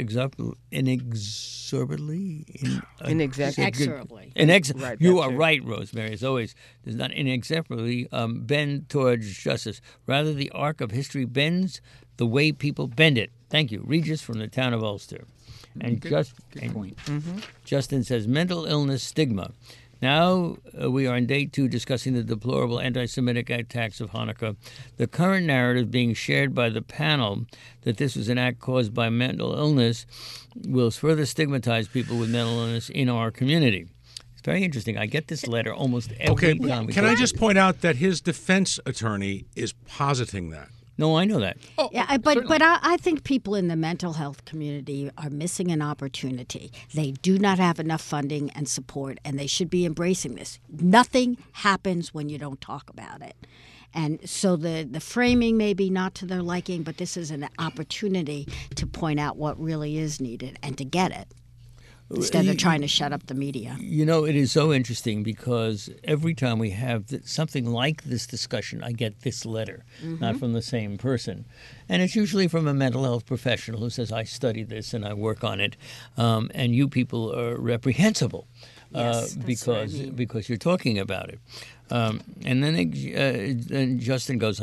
Inexorably. Right, you that are too. right, Rosemary, as always. Does not inexorably bend towards justice. Rather, the arc of history bends the way people bend it. Thank you. Regis from the town of Ulster. And Good and point. Justin says, mental illness stigma. Now we are on day 2 discussing the deplorable anti-Semitic attacks of Hanukkah. The current narrative being shared by the panel that this was an act caused by mental illness will further stigmatize people with mental illness in our community. It's very interesting. I get this letter almost every Okay, time. we can go- I just point out that his defense attorney is positing that? No, I know that. Yeah, but I think people in the mental health community are missing an opportunity. They do not have enough funding and support, and they should be embracing this. Nothing happens when you don't talk about it. And so the framing may be not to their liking, but this is an opportunity to point out what really is needed and to get it instead of trying to shut up the media. You know, it is so interesting because every time we have something like this discussion, I get this letter, not from the same person. And it's usually from a mental health professional who says, I studied this and I work on it, and you people are reprehensible. Yes, that's what I mean. Because you're talking about it. And then Justin goes on,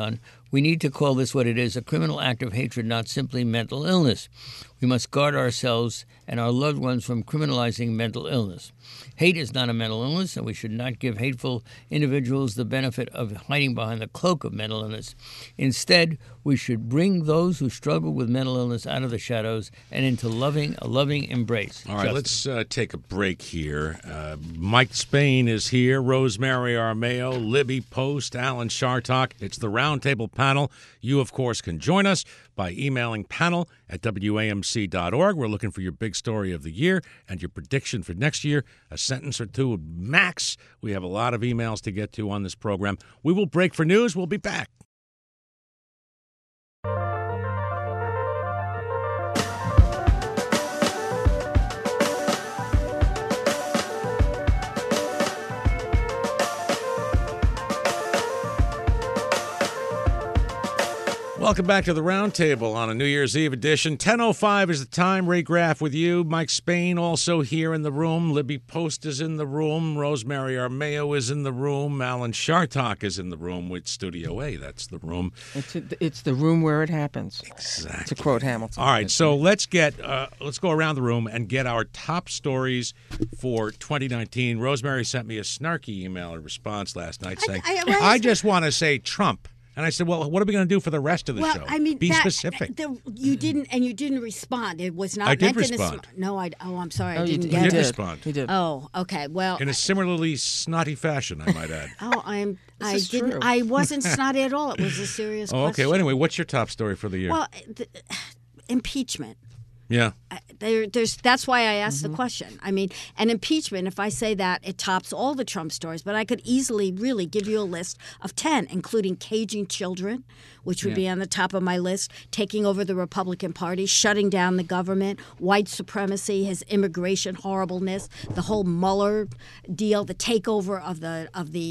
We need to call this what it is, a criminal act of hatred, not simply mental illness. We must guard ourselves and our loved ones from criminalizing mental illness. Hate is not a mental illness, and we should not give hateful individuals the benefit of hiding behind the cloak of mental illness. Instead, we should bring those who struggle with mental illness out of the shadows and into a loving embrace. All right, let's take a break here. Mike Spain is here, Rosemary Armao, Libby Post, Alan Chartock. It's the Roundtable panel. You, of course, can join us by emailing panel@wamc.org. We're looking for your big story of the year and your prediction for next year, a sentence or two max. We have a lot of emails to get to on this program. We will break for news. We'll be back. Welcome back to the Roundtable on a New Year's Eve edition. 10:05 is the time. Ray Graff with you. Mike Spain also here in the room. Libby Post is in the room. Rosemary Armao is in the room. Alan Chartock is in the room with Studio A. That's the room. It's the room where it happens. Exactly. To quote Hamilton. All right, so let's go around the room and get our top stories for 2019. Rosemary sent me a snarky email in response last night saying, I just want to say Trump. And I said, well, what are we going to do for the rest of the show? I mean, be specific. You didn't respond. It was not I did meant respond. I'm sorry. I You didn't You get did it. respond. He did. Oh, okay. Well, In a similarly snotty fashion, I might add. I is didn't. true. I wasn't snotty at all. It was a serious Oh, okay. question. Well, anyway, what's your top story for the year? Well, impeachment. Yeah. That's why I asked the question. I mean, an impeachment, if I say that, it tops all the Trump stories, but I could easily really give you a list of 10, including caging children, which would be on the top of my list, taking over the Republican Party, shutting down the government, white supremacy, his immigration horribleness, the whole Mueller deal, the takeover of the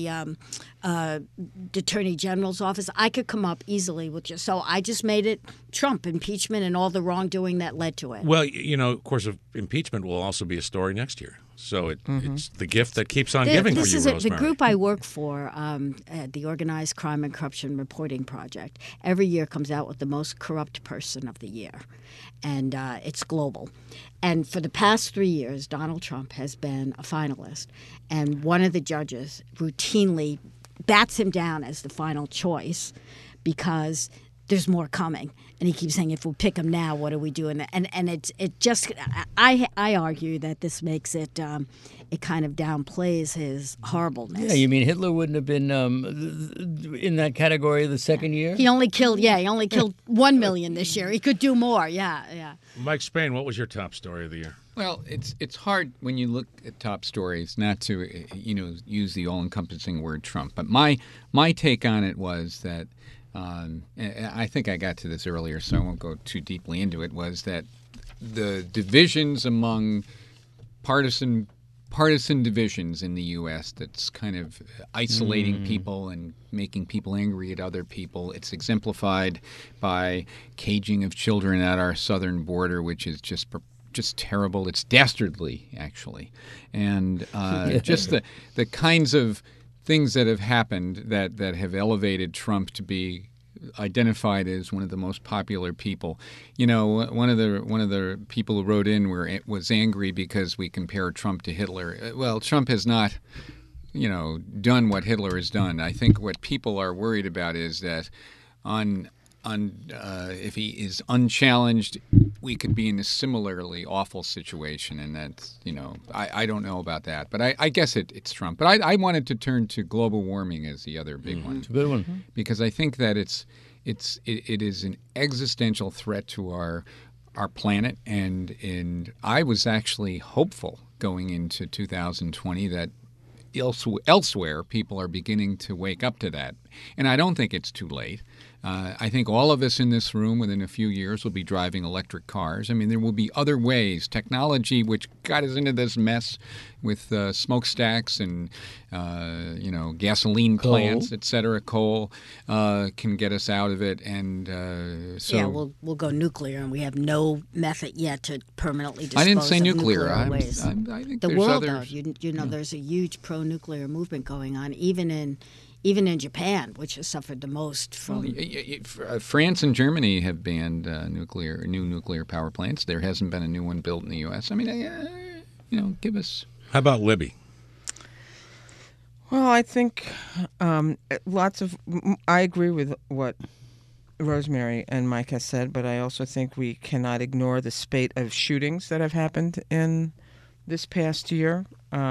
Attorney General's office. I could come up easily with you. So I just made it Trump, impeachment, and all the wrongdoing that led to it. Well, of course, impeachment will also be a story next year. So it's the gift that keeps on giving This for you, is Rosemary. the group I work for, the Organized Crime and Corruption Reporting Project. Every year comes out with the most corrupt person of the year, and it's global. And for the past 3 years, Donald Trump has been a finalist, and one of the judges routinely bats him down as the final choice because there's more coming. And he keeps saying, if we pick him now, what are we doing? And it just, I argue that this makes it, it kind of downplays his horribleness. Yeah, you mean Hitler wouldn't have been in that category the second year? He only killed 1 million this year. He could do more, yeah. Mike Spain, what was your top story of the year? Well, it's hard when you look at top stories not to use the all-encompassing word Trump. But my take on it was that, I think I got to this earlier, so I won't go too deeply into it, was that the divisions among partisan divisions in the U.S. that's kind of isolating people and making people angry at other people. It's exemplified by caging of children at our southern border, which is just terrible. It's dastardly, actually. And just the kinds of things that have happened that have elevated Trump to be identified as one of the most popular people. One of the people who wrote in was angry because we compare Trump to Hitler. Well, Trump has not, done what Hitler has done. I think what people are worried about is that if he is unchallenged, we could be in a similarly awful situation, and that's I don't know about that, but I guess it's Trump. But I wanted to turn to global warming as the other big one. It's a good one because I think that it is an existential threat to our planet, and I was actually hopeful going into 2020 that elsewhere people are beginning to wake up to that, and I don't think it's too late. I think all of us in this room within a few years will be driving electric cars. I mean, there will be other ways. Technology, which got us into this mess with smokestacks and, gasoline plants, et cetera, coal, can get us out of it. And so... Yeah, we'll go nuclear, and we have no method yet to permanently dispose I didn't say of nuclear. waste. I think the there's world, others. though, there's a huge pro-nuclear movement going on, even in even in Japan, which has suffered the most from. France and Germany have banned new nuclear power plants. There hasn't been a new one built in the U.S. I mean, give us. How about Libby? Well, I think I agree with what Rosemary and Mike has said, but I also think we cannot ignore the spate of shootings that have happened in this past year.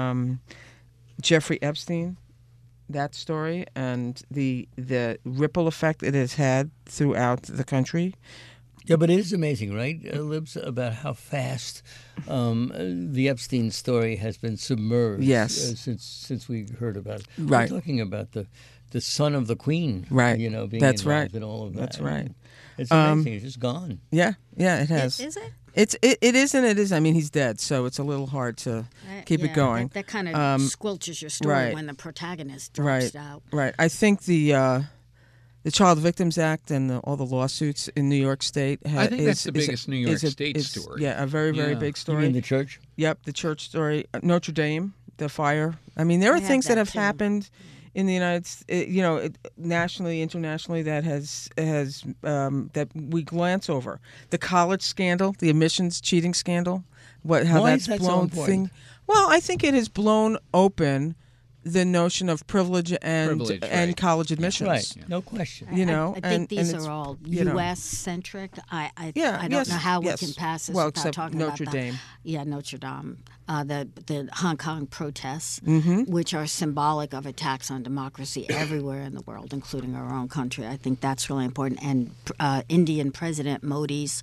Jeffrey Epstein, that story, and the ripple effect it has had throughout the country. Yeah, but it is amazing, right, Libs, about how fast the Epstein story has been submerged. Yes. Since we heard about it. Right. We're talking about the son of the Queen. Right. You know, being That's involved right. in all of that. That's right. It's amazing. It's just gone. Yeah, it has. Is it? It is and it is. I mean, he's dead, so it's a little hard to keep it going. That kind of squelches your story right. when the protagonist drops out. Right. I think the Child Victims Act and all the lawsuits in New York State. I think that's the biggest New York State story. Yeah, a very, very big You story. mean the church? Yep, the church story. Notre Dame, the fire. I mean, there are things that have happened in the United States, nationally, internationally, that has that we glance over. The college scandal, the admissions cheating scandal, how Why that's is that so blown important? Well, I think it has blown open the notion of privilege and right. college admissions. Right, no question. You know, I think these it's, are all you know. U.S. centric. I don't yes, know how yes. we can pass this Well, without except talking Notre about Dame. Notre Dame, the Hong Kong protests, Mm-hmm. which are symbolic of attacks on democracy everywhere in the world, including our own country. I think that's really important. And Indian President Modi's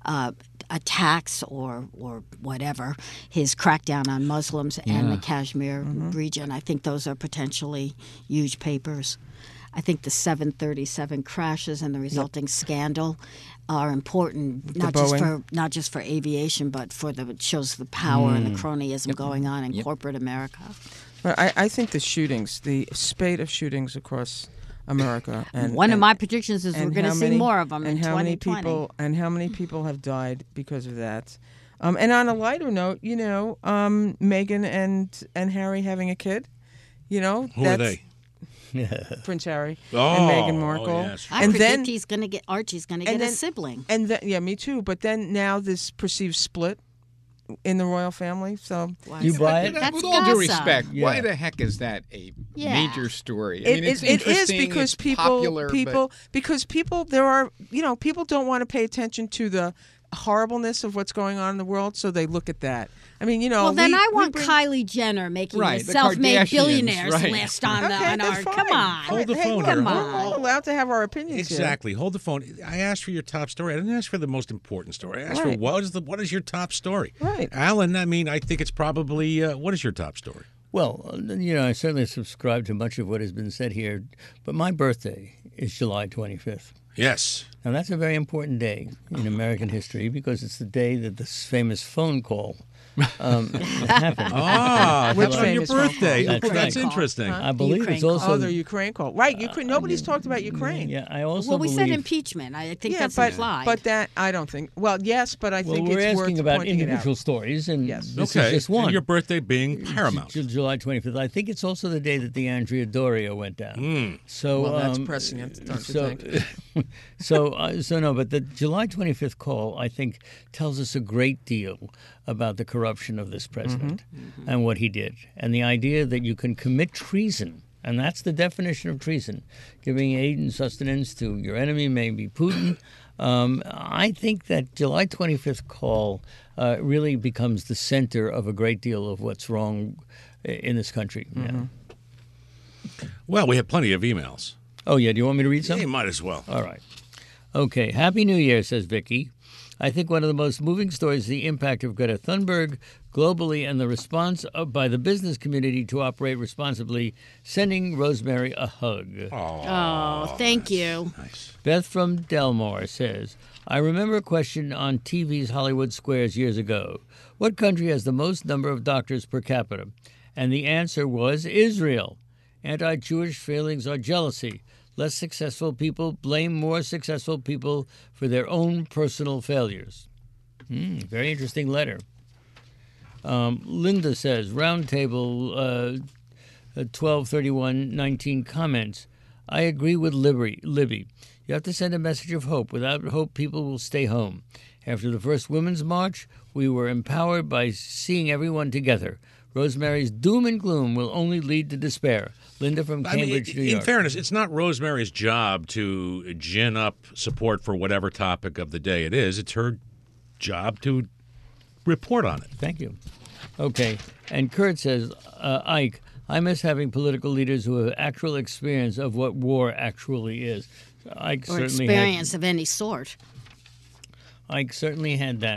attacks or whatever, his crackdown on Muslims and the Kashmir region, I think those are potentially huge papers. I think the 737 crashes and the resulting scandal are important, not just for aviation, but it shows the power and the cronyism going on in corporate America. But I think the shootings, the spate of shootings across America, and One of my predictions is we're going to see more of them in 2020. How many people have died because of that? And on a lighter note, Meghan and Harry having a kid. Who are they? Prince Harry Oh, and Meghan Markle. yes. I and predict then Archie's going to get a sibling. And me too. But then now this perceived split in the royal family. So You buy it? That's With all due gossip. respect, Yeah. why the heck is that a major story? I mean, it's it is interesting, because it's popular, people there are people don't want to pay attention to the horribleness of what's going on in the world, so they look at that. I mean, Well, then I want Kylie Jenner making Right, the the self-made Kardashians, billionaires right. list on Okay, our. that's Come fine. on. Hold the Hey, phone look, here. come We're on. all allowed to have our opinions here. Exactly. Hold the phone. I asked for your top story. I didn't ask for the most important story. I asked for Right. what is your top story? Right. Alan, I mean, I think it's probably what is your top story? Well, I certainly subscribe to much of what has been said here, but my birthday is July 25th. Yes. Now, that's a very important day in American history because it's the day that this famous phone call happened. Ah, Which that's on your famous phone birthday. call? That's That's right. interesting. I believe Ukraine it's also... call. The Ukraine call. Right, Ukraine. Nobody's talked about Ukraine. Yeah, I also Well, we believe... said impeachment. I think Yeah, that's but implied. that I don't think. Well, yes, but I Well, think we're it's asking worth about pointing it out. individual stories, and Yes. this Okay. is just one. And your birthday being paramount. July 25th. I think it's also the day that the Andrea Doria went down. So, Well, that's prescient, don't you think? so no, but the July 25th call, I think, tells us a great deal about the corruption of this president and what he did, and the idea that you can commit treason. And that's the definition of treason, giving aid and sustenance to your enemy, maybe Putin. I think that July 25th call really becomes the center of a great deal of what's wrong in this country. Yeah. Well, we have plenty of emails. Oh, yeah. Do you want me to read some? You might as well. All right. Okay. Happy New Year, says Vicky. I think one of the most moving stories is the impact of Greta Thunberg globally and the response by the business community to operate responsibly, sending Rosemary a hug. oh, thank you. Nice. Beth from Delmar says, I remember a question on TV's Hollywood Squares years ago. What country has the most number of doctors per capita? And the answer was Israel. Anti-Jewish feelings are jealousy. Less successful people blame more successful people for their own personal failures. Very interesting letter. Linda says, roundtable 12/31/19 comments. I agree with Libby. You have to send a message of hope. Without hope, people will stay home. After the first Women's March, we were empowered by seeing everyone together. Rosemary's doom and gloom will only lead to despair. Linda from Cambridge, New York. In fairness, it's not Rosemary's job to gin up support for whatever topic of the day it is. It's her job to report on it. Thank you. Okay. And Kurt says, Ike, I miss having political leaders who have actual experience of what war actually is. Ike Or certainly experience of any sort. Ike certainly had that.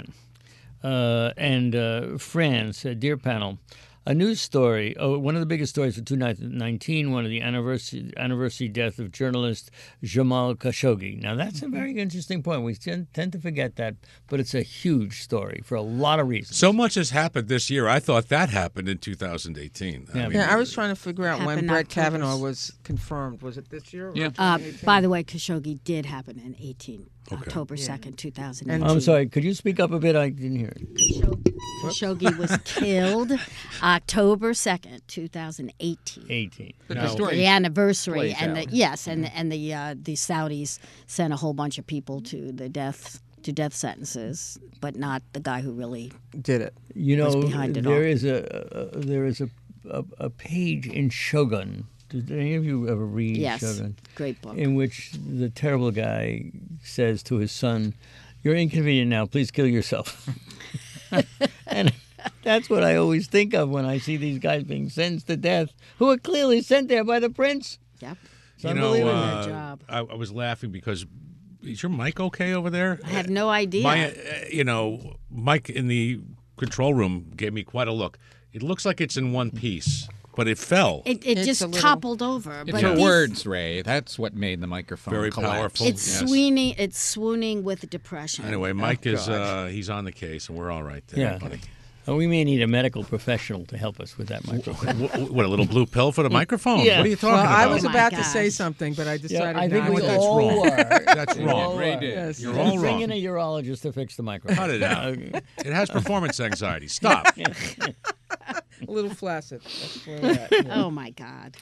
And Fran said, Dear panel, a news story, one of the biggest stories for 2019, one of the anniversary death of journalist Jamal Khashoggi. Now, that's a very interesting point. We tend to forget that, but it's a huge story for a lot of reasons. So much has happened this year. I thought that happened in 2018. I was trying to figure out when Happened Brett October. Kavanaugh was confirmed. Was it this year? Yeah. By the way, Khashoggi did happen in October 2nd, 2018. I'm sorry, could you speak up a bit? I didn't hear it. Khashoggi was killed October 2nd, 2018. 18. But the story The anniversary, plays and out. the Saudis sent a whole bunch of people to death sentences, but not the guy who really. Did it? You know, was behind it there all. is a page in Shogun. Did any of you ever read Yes, Shogun? great book. In which the terrible guy says to his son, "You're inconvenient now. Please kill yourself." And that's what I always think of when I see these guys being sentenced to death, who are clearly sent there by the prince. Yep. It's unbelievable. their job. I was laughing because is your mic okay over there? I have no idea. Mike in the control room gave me quite a look. It looks like it's in one piece, but it fell. It It's just a little- toppled over. It's but her these- words, Ray. That's what made the microphone Very collapse. powerful. It's Yes. swooning. It's swooning with depression. Anyway, Mike is God. he's on the case, and we're all right there, Yeah. buddy. We may need a medical professional to help us with that microphone. What, a little blue pill for the microphone? Yeah. What are you talking Well, about? I was Oh my about to gosh. say something, but I decided I think not we to. that's all wrong. were. That's We wrong. all Ray were. did. Yes. You're all Bring wrong. in a urologist to fix the microphone. Cut it out. Okay. It has performance anxiety. Stop. A little flaccid. That's where we're at. Oh my God.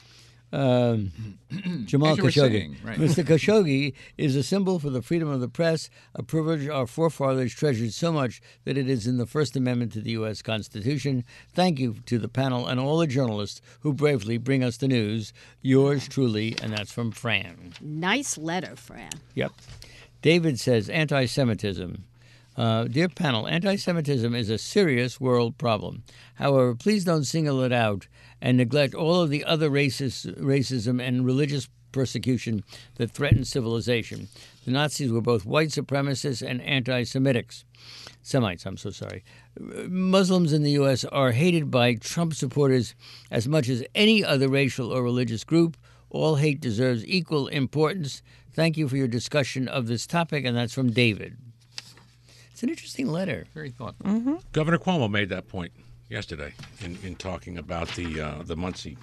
Jamal As you were Khashoggi. saying, right. Mr. Khashoggi is a symbol for the freedom of the press, a privilege our forefathers treasured so much that it is in the First Amendment to the U.S. Constitution. Thank you to the panel and all the journalists who bravely bring us the news. Yours truly, and that's from Fran. Nice letter, Fran. Yep. David says anti-Semitism. Dear panel, anti-Semitism is a serious world problem. However, please don't single it out and neglect all of the other racism and religious persecution that threaten civilization. The Nazis were both white supremacists and Semites, I'm so sorry. Muslims in the U.S. are hated by Trump supporters as much as any other racial or religious group. All hate deserves equal importance. Thank you for your discussion of this topic, and that's from David. It's an interesting letter. Very thoughtful. Governor Cuomo made that point yesterday in talking about the Muncie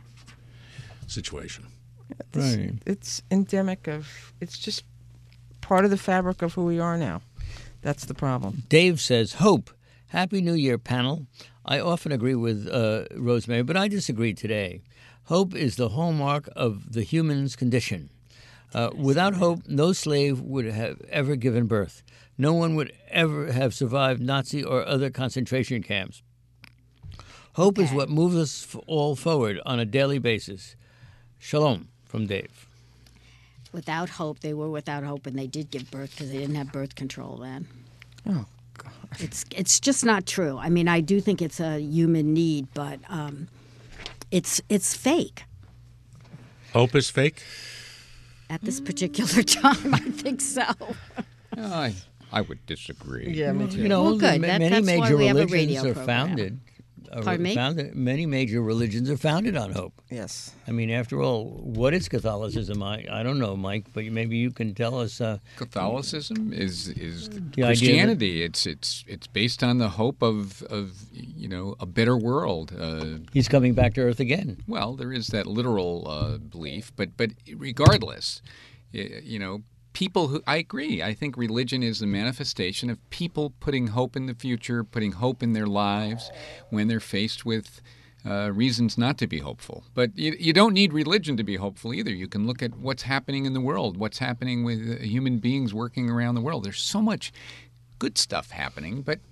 situation. Right. It's endemic of. It's just part of the fabric of who we are now. That's the problem. Dave says, hope. Happy New Year, panel. I often agree with Rosemary, but I disagree today. Hope is the hallmark of the human's condition. Without hope, no slave would have ever given birth. No one would ever have survived Nazi or other concentration camps. Hope is what moves us all forward on a daily basis. Shalom from Dave. Without hope, they were without hope, and they did give birth because they didn't have birth control then. Oh God. It's just not true. I mean, I do think it's a human need, but it's fake Hope is fake? at this particular time. I think so. I would disagree. Yeah, me too. You know, Well, good. many That's why major we have a religions radio are program. founded. Pardon me? Many major religions are founded on hope. Yes. I mean, after all, what is Catholicism? I don't know, Mike, but maybe you can tell us. Catholicism is idea Christianity. It's based on the hope of a better world. He's coming back to earth again. Well, there is that literal belief, but regardless, people who I agree. I think religion is a manifestation of people putting hope in the future, putting hope in their lives when they're faced with reasons not to be hopeful. But you don't need religion to be hopeful either. You can look at what's happening in the world, what's happening with human beings working around the world. There's so much good stuff happening, but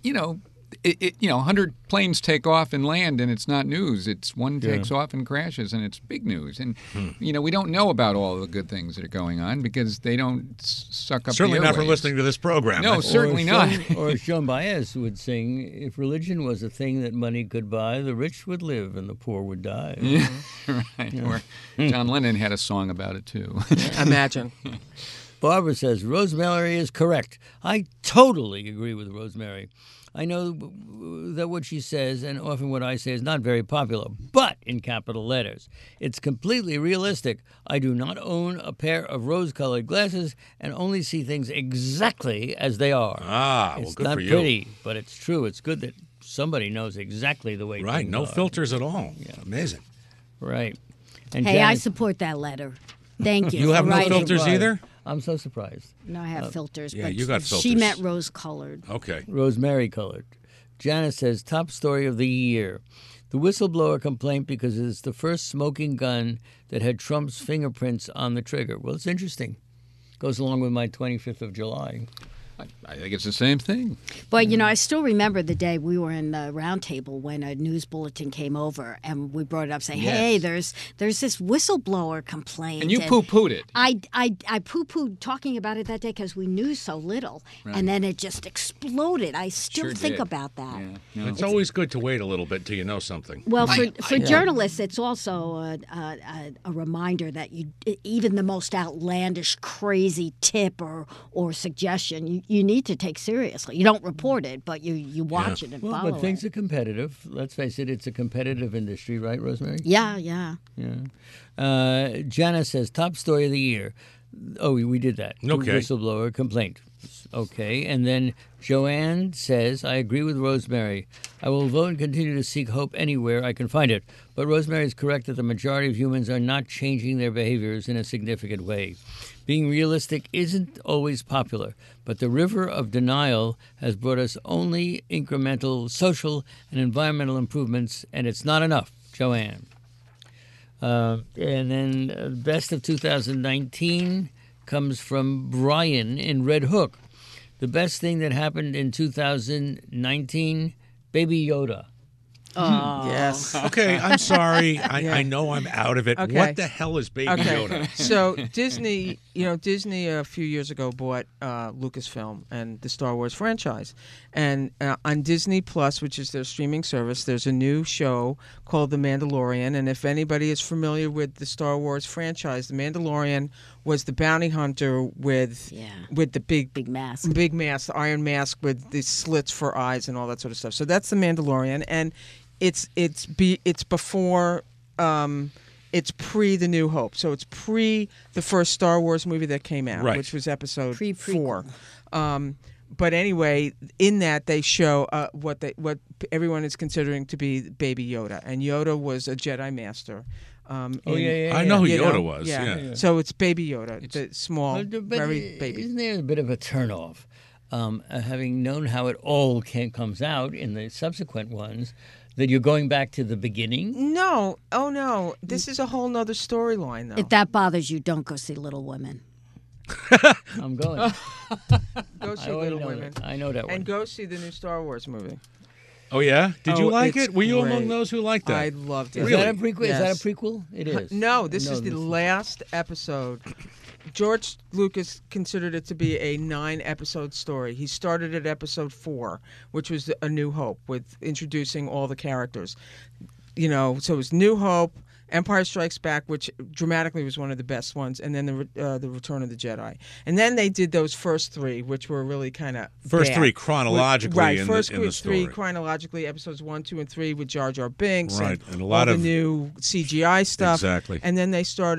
100 planes take off and land, and it's not news. It's one takes off and crashes, and it's big news. And we don't know about all the good things that are going on because they don't suck up. Certainly the not for airwaves. listening to this program. No, certainly not. Or as Joan Baez would sing, if religion was a thing that money could buy, the rich would live and the poor would die. Right. Or John Lennon had a song about it too. Imagine. Barbara says, Rosemary is correct. I totally agree with Rosemary. I know that what she says, and often what I say, is not very popular, but in capital letters. It's completely realistic. I do not own a pair of rose-colored glasses and only see things exactly as they are. Well, It's good not for you. pretty, but it's true. It's good that somebody knows exactly the way Right, things no are. filters at all. Amazing. Right. And Hey, I Janet- support that letter. Thank you. You have for no writing. filters either? I'm so surprised. No, I have filters. yeah, but you got She filters. meant rose-colored. Okay. Rosemary colored. Janice says, top story of the year. The whistleblower complaint because it's the first smoking gun that had Trump's fingerprints on the trigger. Well, it's interesting. Goes along with my 25th of July. I think it's the same thing. But, I still remember the day we were in the round table when a news bulletin came over and we brought it up saying, hey, there's this whistleblower complaint. And you poo-pooed it. I poo-pooed talking about it that day because we knew so little. Right. And then it just exploded. I still Sure think did. about that. Yeah. No. It's always good to wait a little bit till you know something. Well, for journalists, it's also a reminder that even the most outlandish, crazy tip or suggestion, you need to take seriously. You don't report it, but you watch it and Well, follow but things it. are competitive. Let's face it, it's a competitive industry, right, Rosemary? Yeah. Janice says, top story of the year. Oh, we did that. Okay. Whistleblower complaint. Okay. And then Joanne says, I agree with Rosemary. I will vote and continue to seek hope anywhere I can find it. But Rosemary is correct that the majority of humans are not changing their behaviors in a significant way. Being realistic isn't always popular, but the river of denial has brought us only incremental social and environmental improvements, and it's not enough. Joanne. And then best of 2019 comes from Brian in Red Hook. The best thing that happened in 2019, Baby Yoda. Yes. Okay, I'm sorry. I know I'm out of it. Okay. What the hell is Baby Yoda? So Disney a few years ago bought Lucasfilm and the Star Wars franchise. And on Disney Plus, which is their streaming service, there's a new show called The Mandalorian. And if anybody is familiar with the Star Wars franchise, The Mandalorian was the bounty hunter with the big mask. big mask, the iron mask with the slits for eyes and all that sort of stuff. So that's The Mandalorian, and it's before. It's pre The New Hope, so it's pre the first Star Wars movie that came out, Right. which was Episode Pre-prequel. 4. But anyway, in that they show what everyone is considering to be Baby Yoda, and Yoda was a Jedi Master. I know who you Yoda know? was. Yeah. Yeah. So it's Baby Yoda, the small, But very baby. Isn't there a bit of a turnoff? Having known how it all comes out in the subsequent ones, that you're going back to the beginning? No, oh no, this is a whole nother storyline though. If that bothers you, don't go see Little Women. I'm going. Go see I already Little know Women. that. I know that one. And go see the new Star Wars movie. Oh, yeah? Did you Oh, like it's it? Were you great. among those who liked that? I loved it. Is Really? that a prequel? Yes. Is that a prequel? It is. No, this is the last episode. George Lucas considered it to be a 9-episode story. He started at episode 4, which was A New Hope, with introducing all the characters. So it was New Hope, Empire Strikes Back, which dramatically was one of the best ones, and then the Return of the Jedi. And then they did those first 3, which were really kind of First 3 chronologically right. in First the story. 3 chronologically, episodes 1, 2, and 3 with Jar Jar Binks, Right, and and a lot all of the new CGI stuff. Exactly. And then they started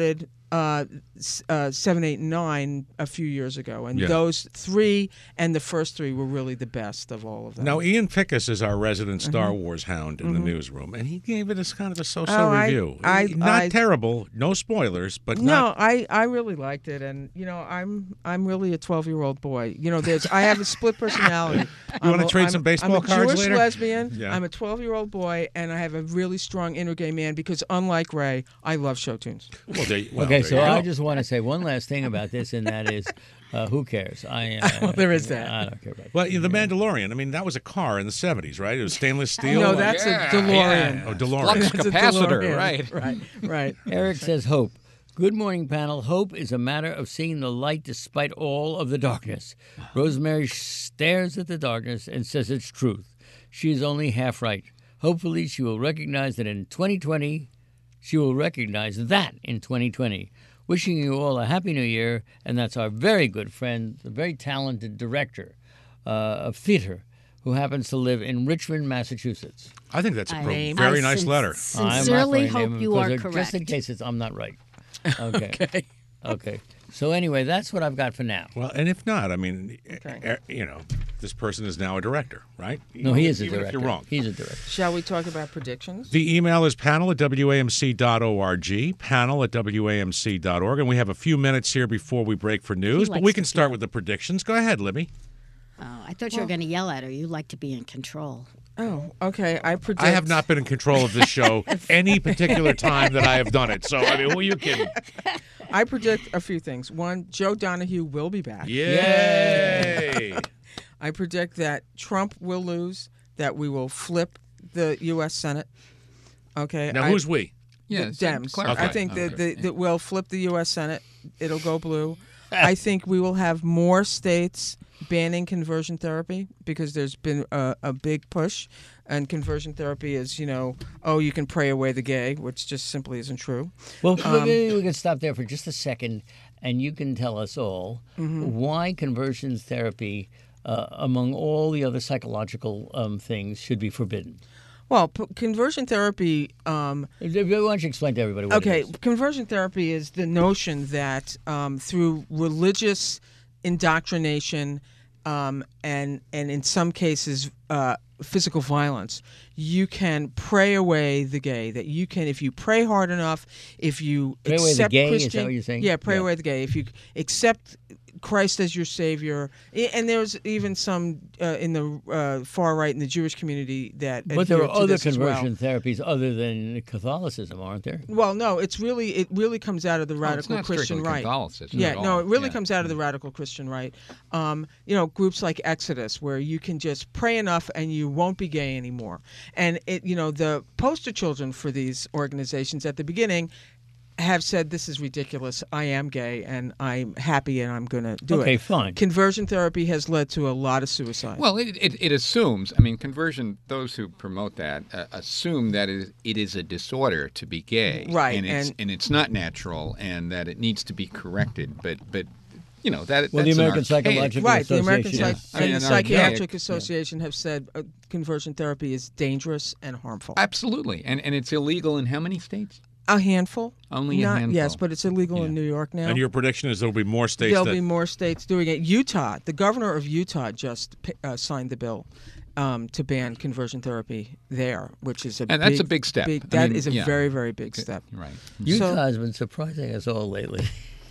7, 8, and 9 a few years ago, and Yeah. those 3 and the first 3 were really the best of all of them. Now, Ian Pickus is our resident Mm-hmm. Star Wars hound in the newsroom, and he gave it as kind of a so-so Oh, review. Not terrible, no spoilers, but No, I really liked it, and I'm really a 12-year-old boy. I have a split personality. You wanna trade some baseball I'm a cards Jewish later? lesbian. Yeah. I'm a 12-year-old boy, and I have a really strong inner gay man because, unlike Ray, I love show tunes. Okay, so I just want to say one last thing about this, and that is, who cares? There is that. I don't care about Well, The Mandalorian, I mean, that was a car in the 70s, right? It was stainless steel. No, that's a DeLorean. Oh, DeLorean. Flux That's a capacitor, DeLorean. Right. Eric says hope. Good morning, panel. Hope is a matter of seeing the light despite all of the darkness. Rosemary stares at the darkness and says it's truth. She is only half right. Hopefully, she will recognize that in 2020. Wishing you all a happy new year, and that's our very good friend, the very talented director of theater, who happens to live in Richmond, Massachusetts. I think that's a I- very I nice letter. Sincerely I'm not going to name hope him you because are Just in correct. case I'm not right. Okay. Okay. So anyway, that's what I've got for now. Well, and if not, I mean, Okay. this person is now a director, right? No, he is a Even director. if you're wrong. He's a director. Shall we talk about predictions? The email is panel@wamc.org, panel@wamc.org, and we have a few minutes here before we break for news, but likes we to can start with the predictions. Go ahead, Libby. Oh, I thought you were going to yell at her. You like to be in control. Oh, okay. I predict. I have not been in control of this show any particular time that I have done it. So, I mean, who are you kidding? I predict a few things. One, Joe Donahue will be back. Yay! I predict that Trump will lose, that we will flip the U.S. Senate. Okay. Now, who's we? Yes, Dems. clarify. I think Okay. that we'll flip the U.S. Senate. It'll go blue. I think we will have more states banning conversion therapy because there's been a big push, and conversion therapy is, you can pray away the gay, which just simply isn't true. Well, maybe we can stop there for just a second, and you can tell us all why conversion therapy, among all the other psychological things, should be forbidden. Well, conversion therapy. Why don't you explain to everybody what it is? Conversion therapy is the notion that through religious indoctrination and in some cases physical violence, you can pray away the gay. That you can, if you pray hard enough, if you Pray away the accept gay? Is Christian, that what you're saying? Yeah, pray Yeah. away the gay. If you accept Christ as your savior, and there's even some in the far right in the Jewish community that. But there adhere are to other this as well. conversion therapies other than Catholicism, aren't there? Well, no, it really comes out of the Well, it's radical not Christian strictly right. Catholicism Yeah, at no, all. it really Yeah. comes out of the radical Christian right. Groups like Exodus, where you can just pray enough and you won't be gay anymore. And the poster children for these organizations at the beginning have said, this is ridiculous. I am gay and I'm happy and I'm going to do it. Okay, fine. Conversion therapy has led to a lot of suicide. Well, it assumes, conversion, those who promote that assume that it is a disorder to be gay. Right, And it's not natural and that it needs to be corrected. But that Well, that's the American an archaic- Psychological Right, the American Association. and the an Psychiatric archaic- Association have said conversion therapy is dangerous and harmful. Absolutely. And it's illegal in how many states? A handful. Only a Not, handful. Yes, but it's illegal in New York now. And your prediction is there will be more states There'll that... be more states doing it. Utah, the governor of Utah just signed the bill to ban conversion therapy there, which is And that's a big step. That is a yeah. very, very big step. Right. Utah has been surprising us all lately.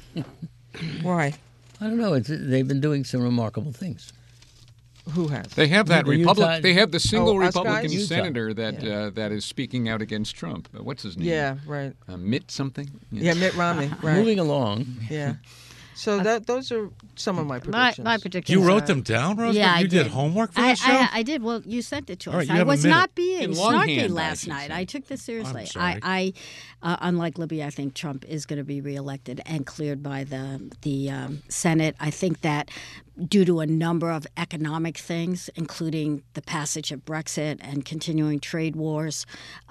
Why? I don't know. They've been doing some remarkable things. Who has? They have that The Republic. Utah- They have the single us Republican guys? Utah. senator that is speaking out against Trump. What's his name? Yeah, right. Mitt something. Yeah, Mitt Romney. Right. Moving along. Yeah. So those are some of my My, predictions. my predictions. You wrote are- them down, Rosemary? Yeah, I you did did. homework for I, this show? I did. Well, you sent it to All right, us. you I have a was minute. not being In snarky longhand, I last should night. say. I took this seriously. sorry. I unlike Libby, I think Trump is going to be reelected and cleared by the Senate. I think that due to a number of economic things, including the passage of Brexit and continuing trade wars,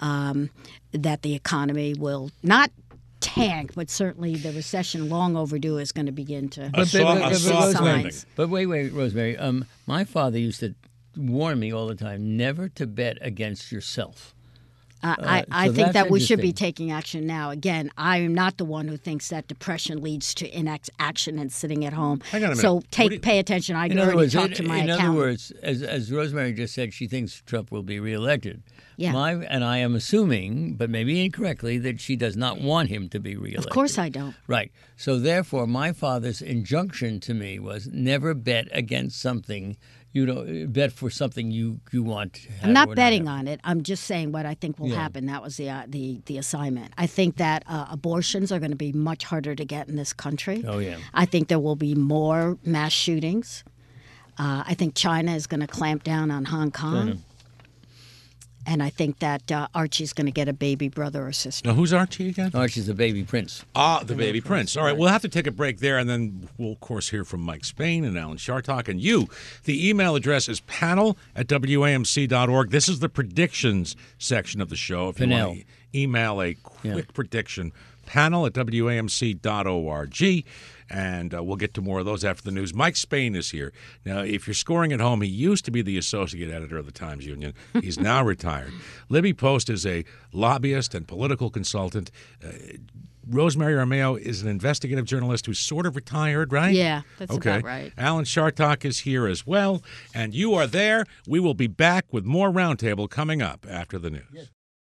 that the economy will not tank, but certainly the recession, long overdue, is going to begin to A soft see landing. signs. But wait, Rosemary. My father used to warn me all the time never to bet against yourself. I So think that's that we should be interesting. taking action now. Again, I am not the one who thinks that depression leads to inaction and sitting at home. Hang on a minute. So What do you- pay attention. I In other already words, talked to my in accountant. other words, as Rosemary just said, she thinks Trump will be reelected. Yeah. And I am assuming, but maybe incorrectly, that she does not want him to be reelected. Of course I don't. Right. So therefore, my father's injunction to me was never bet against something. You don't bet for something you want to have I'm not or betting have. on it. I'm just saying what I think will happen. That was the assignment. I think that abortions are going to be much harder to get in this country. Oh, yeah. I think there will be more mass shootings. I think China is going to clamp down on Hong Kong. And I think that Archie's going to get a baby brother or sister. Now, who's Archie again? Archie's a baby prince. Ah, the baby prince. All right, we'll have to take a break there, and then we'll, of course, hear from Mike Spain and Alan Chartock. And you, the email address is panel@wamc.org. This is the predictions section of the show. If you Panel. want to email a quick prediction, panel@wamc.org. And we'll get to more of those after the news. Mike Spain is here. Now, if you're scoring at home, he used to be the associate editor of the Times Union. He's now retired. Libby Post is a lobbyist and political consultant. Rosemary Armao is an investigative journalist who's sort of retired, right? Yeah, that's okay. about right. Alan Chartock is here as well, and you are there. We will be back with more Roundtable coming up after the news. Yes.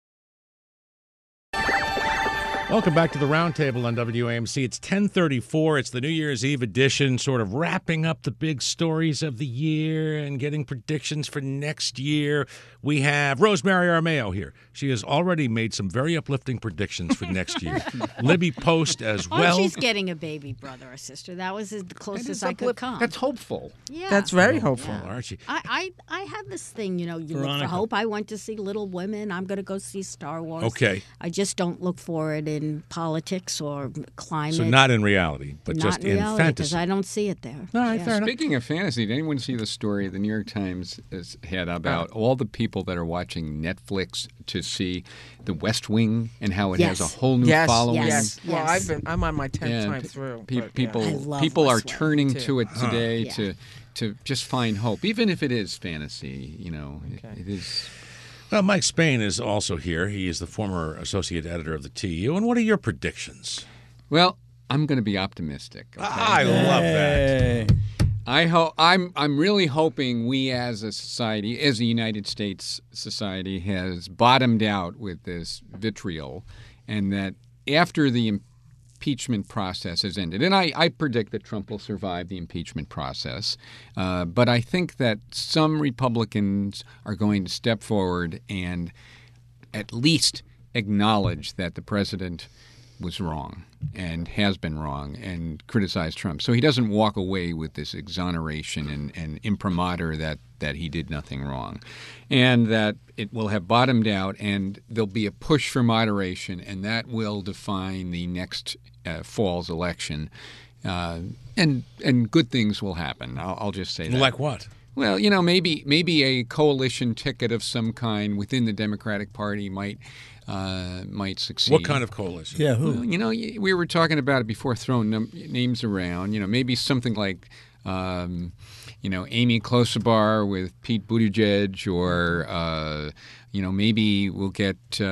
Welcome back to the Roundtable on WAMC. It's 10:34. It's the New Year's Eve edition, sort of wrapping up the big stories of the year and getting predictions for next year. We have Rosemary Armao here. She has already made some very uplifting predictions for next year. Libby Post as well. Archie's getting a baby brother or sister. That was the closest I could come. That's hopeful. Yeah. That's very hopeful. Archie. I have this thing, you look for Veronica. hope. I went to see Little Women. I'm going to go see Star Wars. Okay. I just don't look for it in politics or climate. So not in reality, but Not just in reality, fantasy. because I don't see it there. All right, fair enough. Speaking of fantasy, did anyone see the story the New York Times had about all the people that are watching Netflix to see The West Wing and how it has Yes. a whole new Yes, following? yes. Well, Yes. I'm on my 10th And time through. pe- but, people I love people are West Wing, turning too. to it today Yeah. to just find hope, even if it is fantasy. It is. Well, Mike Spain is also here. He is the former associate editor of the TU. And what are your predictions? Well, I'm going to be optimistic. Okay? I love that. I'm really hoping we as a society, as a United States society, has bottomed out with this vitriol, and that after the impeachment process has ended, and I predict that Trump will survive the impeachment process, but I think that some Republicans are going to step forward and at least acknowledge that the president was wrong and has been wrong and criticize Trump. So he doesn't walk away with this exoneration and imprimatur that he did nothing wrong. And that it will have bottomed out and there'll be a push for moderation, and that will define the next fall's election. And good things will happen. I'll just say that. Like what? Well, maybe a coalition ticket of some kind within the Democratic Party might succeed. What kind of coalition? Yeah, who? We were talking about it before, throwing names around. Maybe something like, Amy Klobuchar with Pete Buttigieg, or maybe we'll get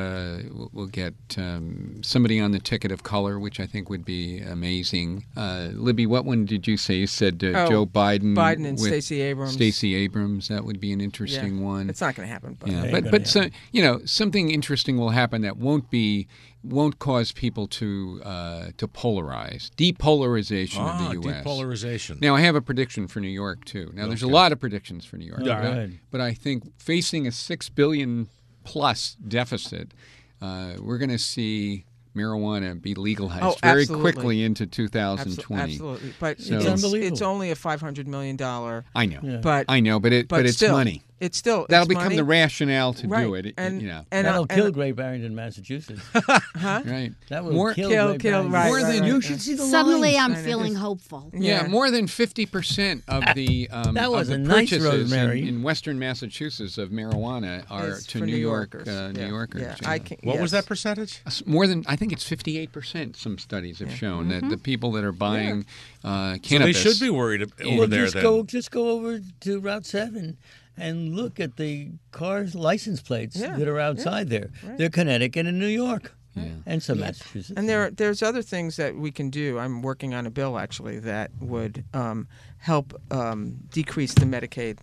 somebody on the ticket of color, which I think would be amazing. Libby, what one did you say? You said Joe Biden. Biden and with Stacey Abrams. Stacey Abrams, that would be an interesting one. It's not going to happen. But. Yeah, but so, something interesting will happen that won't cause people to polarize. Depolarization of the U.S. Depolarization. Now, I have a prediction for New York too. Now, there's a lot of predictions for New York, Good. but I think facing a $6 billion plus deficit, we're going to see marijuana be legalized very absolutely. quickly into 2020. Absolutely, but So- It's unbelievable. it's only a $500 million. I know, But I know, but it's still, money. It's still That'll it's become money. the rationale to right. do it. And, you know. and That'll and- kill Great Barrington, Massachusetts. Right. That will More- kill Kill- Great kill, Barrington. right, More than- right, You right. should see the Suddenly lines. I'm And it feeling is- hopeful. Yeah, Yeah. more than 50% of the That of was the a nice purchases Rosemary. in Western Massachusetts of marijuana are is to for New York, Yorkers. New Yorkers. Yeah, yeah. I can, What was yes. that percentage? More than, I think it's 58%. Some studies have shown that the people that are buying So they cannabis. should be worried over Well, there just then. go over to Route 7 and look at the cars' license plates Yeah, that are outside there. right. They're Connecticut and New York, and some Massachusetts. And there's other things that we can do. I'm working on a bill actually that would help decrease the Medicaid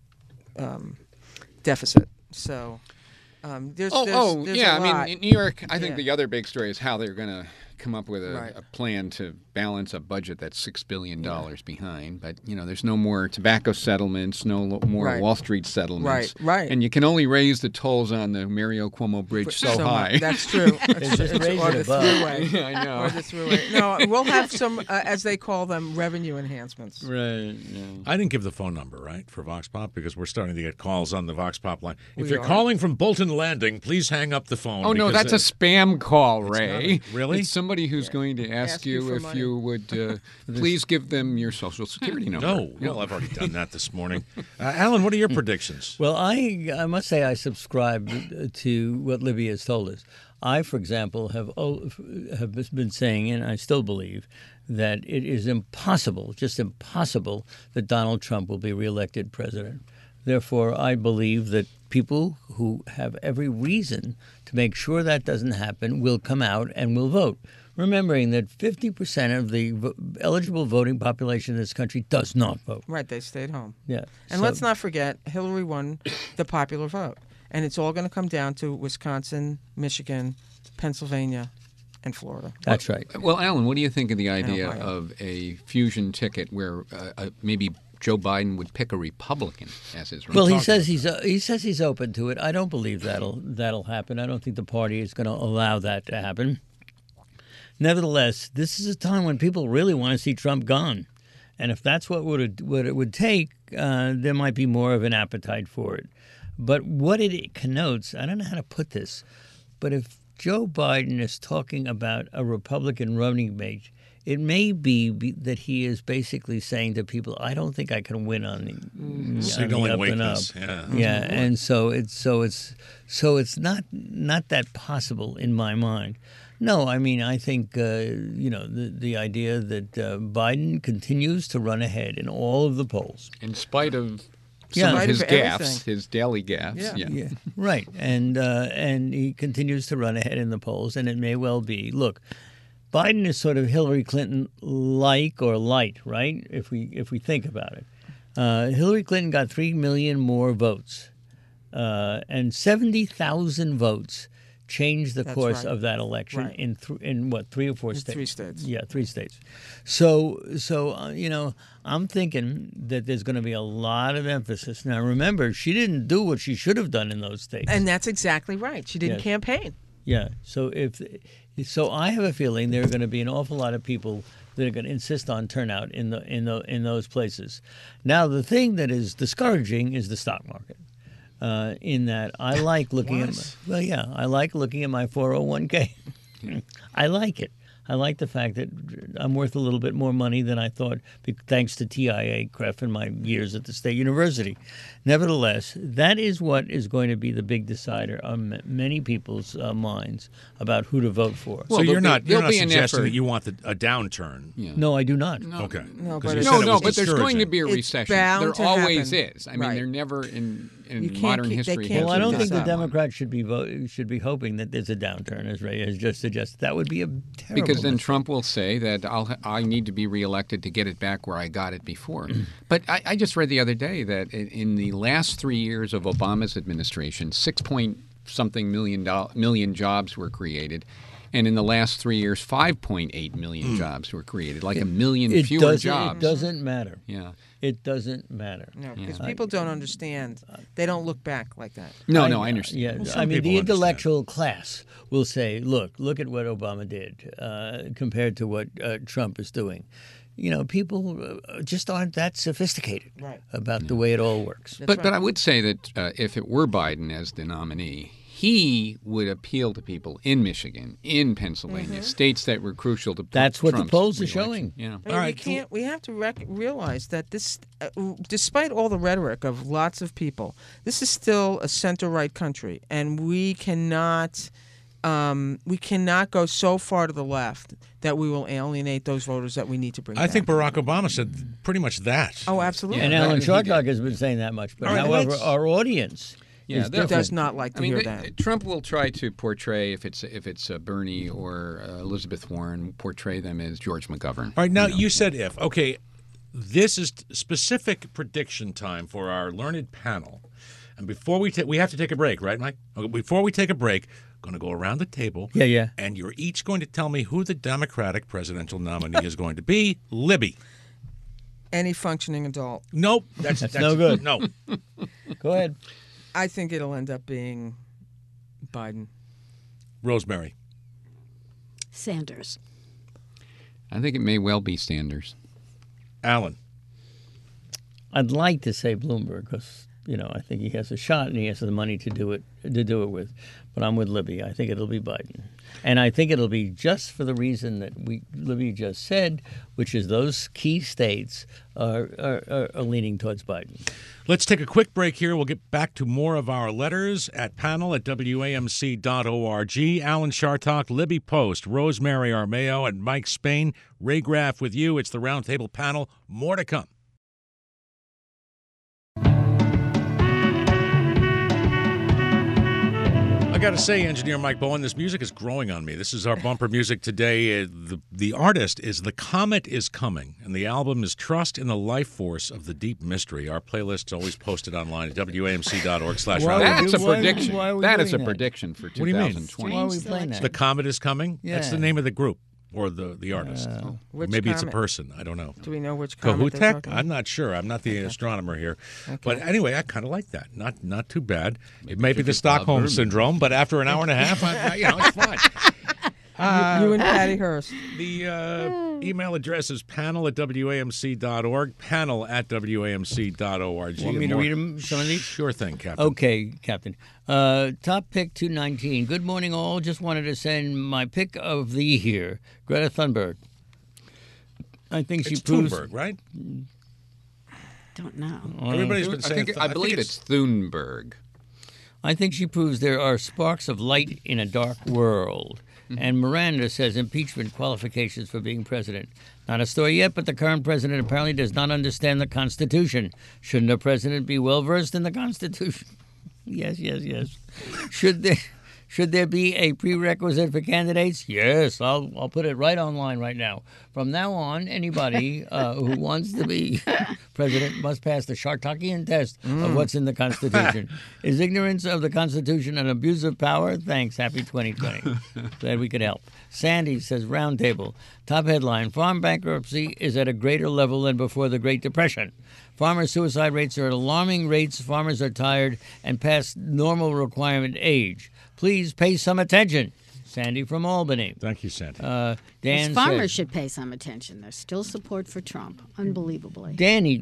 deficit. So there's yeah. a I lot. mean, in New York, I think Yeah. the other big story is how they're going to come up with Right. a plan to balance a budget that's $6 billion behind. But, there's no more tobacco settlements, no more Right. Wall Street settlements. Right. And you can only raise the tolls on the Mario Cuomo Bridge so high. much. That's true. just raise or it the above. throughway. Yeah, I know. Or the throughway. No, we'll have some, as they call them, revenue enhancements. Right. Yeah. I didn't give the phone number, right, for Vox Pop because we're starting to get calls on the Vox Pop line. If We you're are. calling from Bolton Landing, please hang up the phone. Oh, no, because, that's a spam call, Ray. Really? It's somebody who's going to ask Ask you you for if money. you would please give them your Social Security number. No, well, I've already done that this morning. Alan, what are your predictions? Well, I must say I subscribe to what Libby has told us. I, for example, have been saying, and I still believe, that it is impossible, just impossible, that Donald Trump will be reelected president. Therefore, I believe that people who have every reason to make sure that doesn't happen will come out and will vote. Remembering that 50% of the eligible voting population in this country does not vote. Right, they stayed home. Yeah. And let's not forget, Hillary won the popular vote. And it's all going to come down to Wisconsin, Michigan, Pennsylvania, and Florida. That's right. Well, Alan, what do you think of the idea Ohio. of a fusion ticket where maybe Joe Biden would pick a Republican as his running Well, he mate? says he's open to it. I don't believe that'll happen. I don't think the party is going to allow that to happen. Nevertheless, this is a time when people really want to see Trump gone, and if that's what it would take, there might be more of an appetite for it. But what it connotes, I don't know how to put this, but if Joe Biden is talking about a Republican running mate, it may be that he is basically saying to people, "I don't think I can win on the Signaling up and up." weakness. Yeah. Yeah, and so it's not that possible in my mind. No, I mean I think the idea that Biden continues to run ahead in all of the polls. In spite of Yeah. some of In his spite of gaffes, everything. his daily gaffes. Yeah. Yeah, right, and he continues to run ahead in the polls, and it may well be. Look, Biden is sort of Hillary Clinton like or light, right? If we think about it, Hillary Clinton got 3 million more votes, and 70,000 votes changed the That's course right. of that election Right. in what, 3 or 4 In states? 3 states. Yeah, 3 states. So I'm thinking that there's going to be a lot of emphasis. Now, remember, she didn't do what she should have done in those states. And that's exactly right. She didn't Yes. campaign. Yeah. So I have a feeling there are going to be an awful lot of people that are going to insist on turnout in those places. Now, the thing that is discouraging is the stock market. In that I like looking I like looking at my 401k. I like it. I like the fact that I'm worth a little bit more money than I thought, thanks to TIA Cref and my years at the State University. Nevertheless, that is what is going to be the big decider on many people's minds about who to vote for. So you're not there'll be an suggesting effort. that you want a downturn. Yeah. No, I do not. Okay. No, 'Cause but you it's- said it No, was but there's going to discouraging. be a It's recession. bound There to always happen. is. I mean, Right. there never in You can't modern keep- they history. can't Well, I has don't been think the that one. Democrats should be hoping that there's a downturn, as Ray has just suggested. That would be a terrible Because then mistake. Trump will say that I need to be reelected to get it back where I got it before. But I just read the other day that in the last 3 years of Obama's administration, 6-point-something million jobs were created. And in the last 3 years, 5.8 million jobs were created, like a million fewer jobs. It doesn't matter. Yeah. It doesn't matter. No, because people don't understand. They don't look back like that. No, I understand. Yeah, Well, some I mean, people the understand. intellectual class will say, look at what Obama did compared to what Trump is doing. You know, people just aren't that sophisticated Right. about the way it all works. But I would say that if it were Biden as the nominee, he would appeal to people in Michigan, in Pennsylvania, states that were crucial to That's what the Trump's polls are reelection. showing. Yeah. I mean, we have to realize that this, despite all the rhetoric of lots of people, this is still a center-right country, and we cannot we cannot go so far to the left that we will alienate those voters that we need to bring I back. think Barack Obama said pretty much that. Oh, absolutely. And Alan Shartock has been saying that much. But All right, however, let's- our audience is It different. does not like to hear they- that. Trump will try to portray, if it's Bernie or Elizabeth Warren, portray them as George McGovern. All right, now you said if. Okay, this is specific prediction time for our learned panel. And before we have to take a break, right, Mike? Okay, before we take a break, I'm going to go around the table. Yeah. And you're each going to tell me who the Democratic presidential nominee is going to be. Libby. Any functioning adult. Nope. That's no good. No. Go ahead. I think it'll end up being Biden. Rosemary. Sanders. I think it may well be Sanders. Alan. I'd like to say Bloomberg because I think he has a shot and he has the money to do it with. But I'm with Libby. I think it'll be Biden, and I think it'll be just for the reason that Libby just said, which is those key states are leaning towards Biden. Let's take a quick break here. We'll get back to more of our letters at panel@wamc.org. Alan Shartock, Libby Post, Rosemary Armao, and Mike Spain. Ray Graff with you. It's the Roundtable Panel. More to come. I got to say, Engineer Mike Bowen, this music is growing on me. This is our bumper music today. The artist is The Comet Is Coming, and the album is Trust in the Life Force of the Deep Mystery. Our playlist is always posted online at wamc.org/roundtable. That's a why- prediction. why are we That is a doing that? prediction for do you mean? 2020. Why are we playing that? The Comet Is Coming? That's the Yeah. name of the group or the artist. Which Maybe it's a comet? person. I don't know. Do we know which comet they're Kahutek? talking I'm about? not sure. I'm not the astronomer here. But anyway, I kind of like that. Not too bad. It may be the it's Bob Stockholm Berman. syndrome, but after an hour and a half, it's fine. You and Patty Hearst. The email address is panel@wamc.org, panel@wamc.org. Want me to read them, some of these? Sure thing, Captain. Okay, Captain. Top pick 219. Good morning, all. Just wanted to send my pick of the year, Greta Thunberg. I think she It's proves. Thunberg, right? Don't know. Everybody's been saying. I believe it's Thunberg. I think she proves there are sparks of light in a dark world. And Miranda says impeachment qualifications for being president. Not a story yet, but the current president apparently does not understand the Constitution. Shouldn't a president be well versed in the Constitution? Yes. Should there be a prerequisite for candidates? Yes, I'll put it right online right now. From now on, anybody who wants to be president must pass the Shartockian test of what's in the Constitution. Is ignorance of the Constitution an abuse of power? Thanks. Happy 2020. Glad we could help. Sandy says, Roundtable. Top headline, farm bankruptcy is at a greater level than before the Great Depression. Farmer suicide rates are at alarming rates. Farmers are tired and past normal requirement age. Please pay some attention. Sandy from Albany. Thank you, Sandy. Dan Farmers says, should pay some attention. There's still support for Trump, unbelievably. Danny,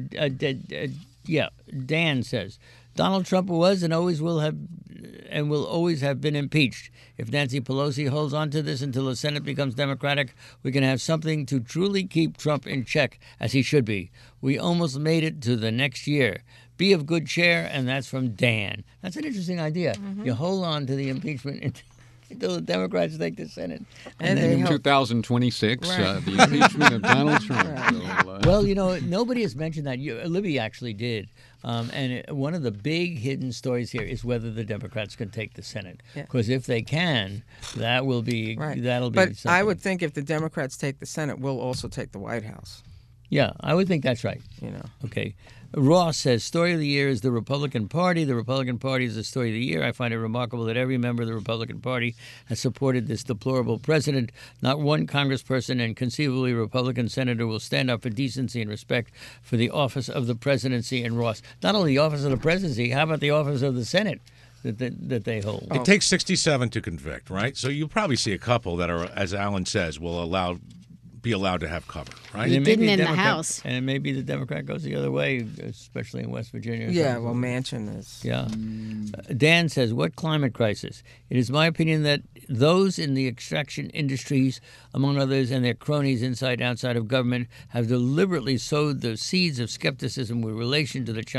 Dan says, Donald Trump was and always will have and will always have been impeached. If Nancy Pelosi holds on to this until the Senate becomes Democratic, we can have something to truly keep Trump in check, as he should be. We almost made it to the next year. Be of good cheer, and that's from Dan. That's an interesting idea. You hold on to the impeachment until the Democrats take the Senate. And then they In help. 2026, Right. the impeachment of Donald Trump. Well, nobody has mentioned that. Libby actually did. One of the big hidden stories here is whether the Democrats can take the Senate. Yeah. Because if they can, that'll be Right. something. But I would think if the Democrats take the Senate, we'll also take the White House. Yeah, I would think that's right. Okay. Ross says, story of the year is the Republican Party. The Republican Party is the story of the year. I find it remarkable that every member of the Republican Party has supported this deplorable president. Not one congressperson and conceivably Republican senator will stand up for decency and respect for the office of the presidency. And Ross, not only the office of the presidency, how about the office of the Senate that they hold? It takes 67 to convict, right? So you'll probably see a couple that are, as Alan says, will be allowed to have cover, right? And it may didn't be in the Democrat- House. And maybe the Democrat goes the other way, especially in West Virginia. or Yeah, something. well, Manchin is. Yeah. Dan says, what climate crisis? It is my opinion that those in the extraction industries, among others, and their cronies inside and outside of government have deliberately sowed the seeds of skepticism with relation to the China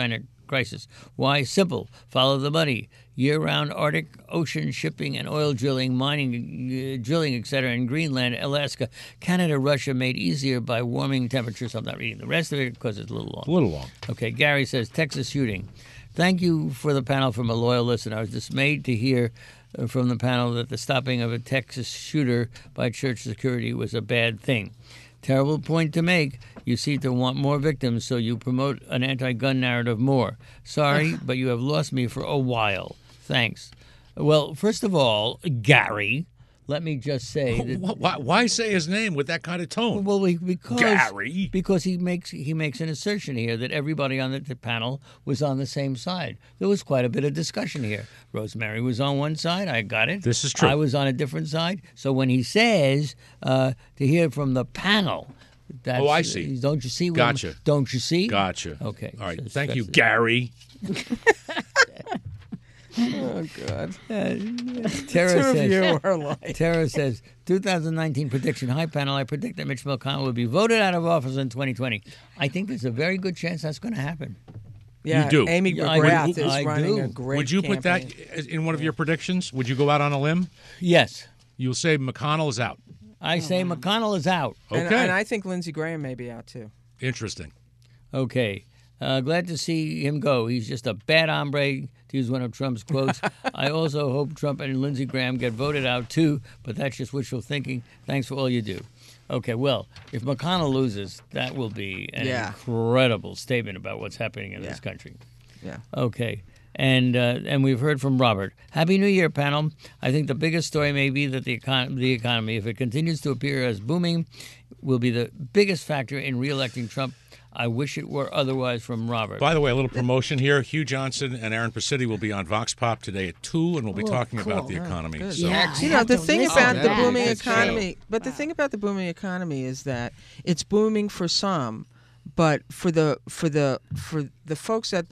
crisis. Why? Simple. Follow the money. Year-round Arctic Ocean shipping and oil drilling, mining, drilling, etc. in Greenland, Alaska, Canada, Russia made easier by warming temperatures. I'm not reading the rest of it because it's a little long. A little long. Okay, Gary says, Texas shooting. Thank you for the panel from a loyal listener. I was dismayed to hear from the panel that the stopping of a Texas shooter by church security was a bad thing. Terrible point to make. You seem to want more victims, so you promote an anti-gun narrative more. Sorry, but you have lost me for a while. Thanks. Well, first of all, Gary, let me just say that, Why say his name with that kind of tone? well, because Gary. because he makes an assertion here that everybody on the panel was on the same side. There was quite a bit of discussion here. Rosemary was on one side. I got it. This is true. I was on a different side. So when he says to hear from the panel, that's, Oh, I see. Don't you see? Gotcha. Don't you see? Gotcha. Okay. All right. So Thank you, that's it. Gary. Oh God. Tara Two of says, you are lying. Tara says, 2019 prediction. Hi, panel. I predict that Mitch McConnell will be voted out of office in 2020. I think there's a very good chance that's going to happen. Yeah, do. Amy Yeah, I McGrath do. is I running do. a great Would you put that campaign. in one of your predictions? Would you go out on a limb? Yes. You'll say McConnell is out. I say McConnell is out. Okay. And I think Lindsey Graham may be out too. Interesting. Okay. Glad to see him go. He's just a bad hombre, to use one of Trump's quotes. I also hope Trump and Lindsey Graham get voted out, too, but that's just wishful thinking. Thanks for all you do. Okay, well, if McConnell loses, that will be an incredible statement about what's happening in this country. Yeah. Okay. And we've heard from Robert. Happy New Year, panel. I think the biggest story may be that the economy, if it continues to appear as booming, will be the biggest factor in re-electing Trump. I wish it were otherwise, from Robert. By the way, a little promotion here. Hugh Johnson and Aaron Pacitti will be on Vox Pop today at 2, and we'll be talking about the economy. Good. So Yeah, You I know, have the to thing listen about to the that. booming That's true. economy, but the thing about the booming economy is that it's booming for some, but for the folks that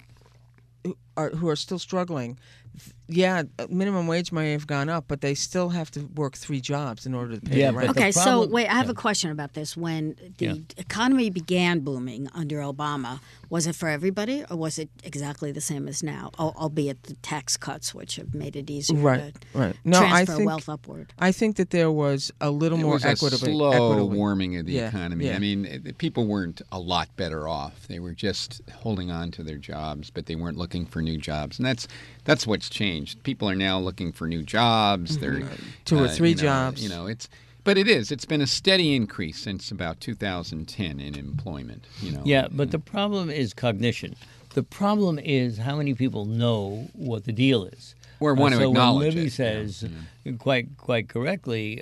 who are still struggling, yeah, minimum wage may have gone up, but they still have to work 3 jobs in order to pay Yeah, the rent. but the Okay, so problem- wait, I have a question about this. When the economy began booming under Obama, was it for everybody, or was it exactly the same as now? Albeit the tax cuts, which have made it easier Right, to right. No, I transfer think wealth upward. I think that there was a little It more was a slow equitably. warming of the Yeah, economy. yeah. I mean, people weren't a lot better off. They were just holding on to their jobs, but they weren't looking for new jobs, and that's what's changed. People are now looking for new jobs. They're 2 or 3 jobs. But it's been a steady increase since about 2010 in employment. Yeah, but the problem is cognition. The problem is how many people know what the deal is. Or want to so acknowledge when Libby it. says, quite correctly,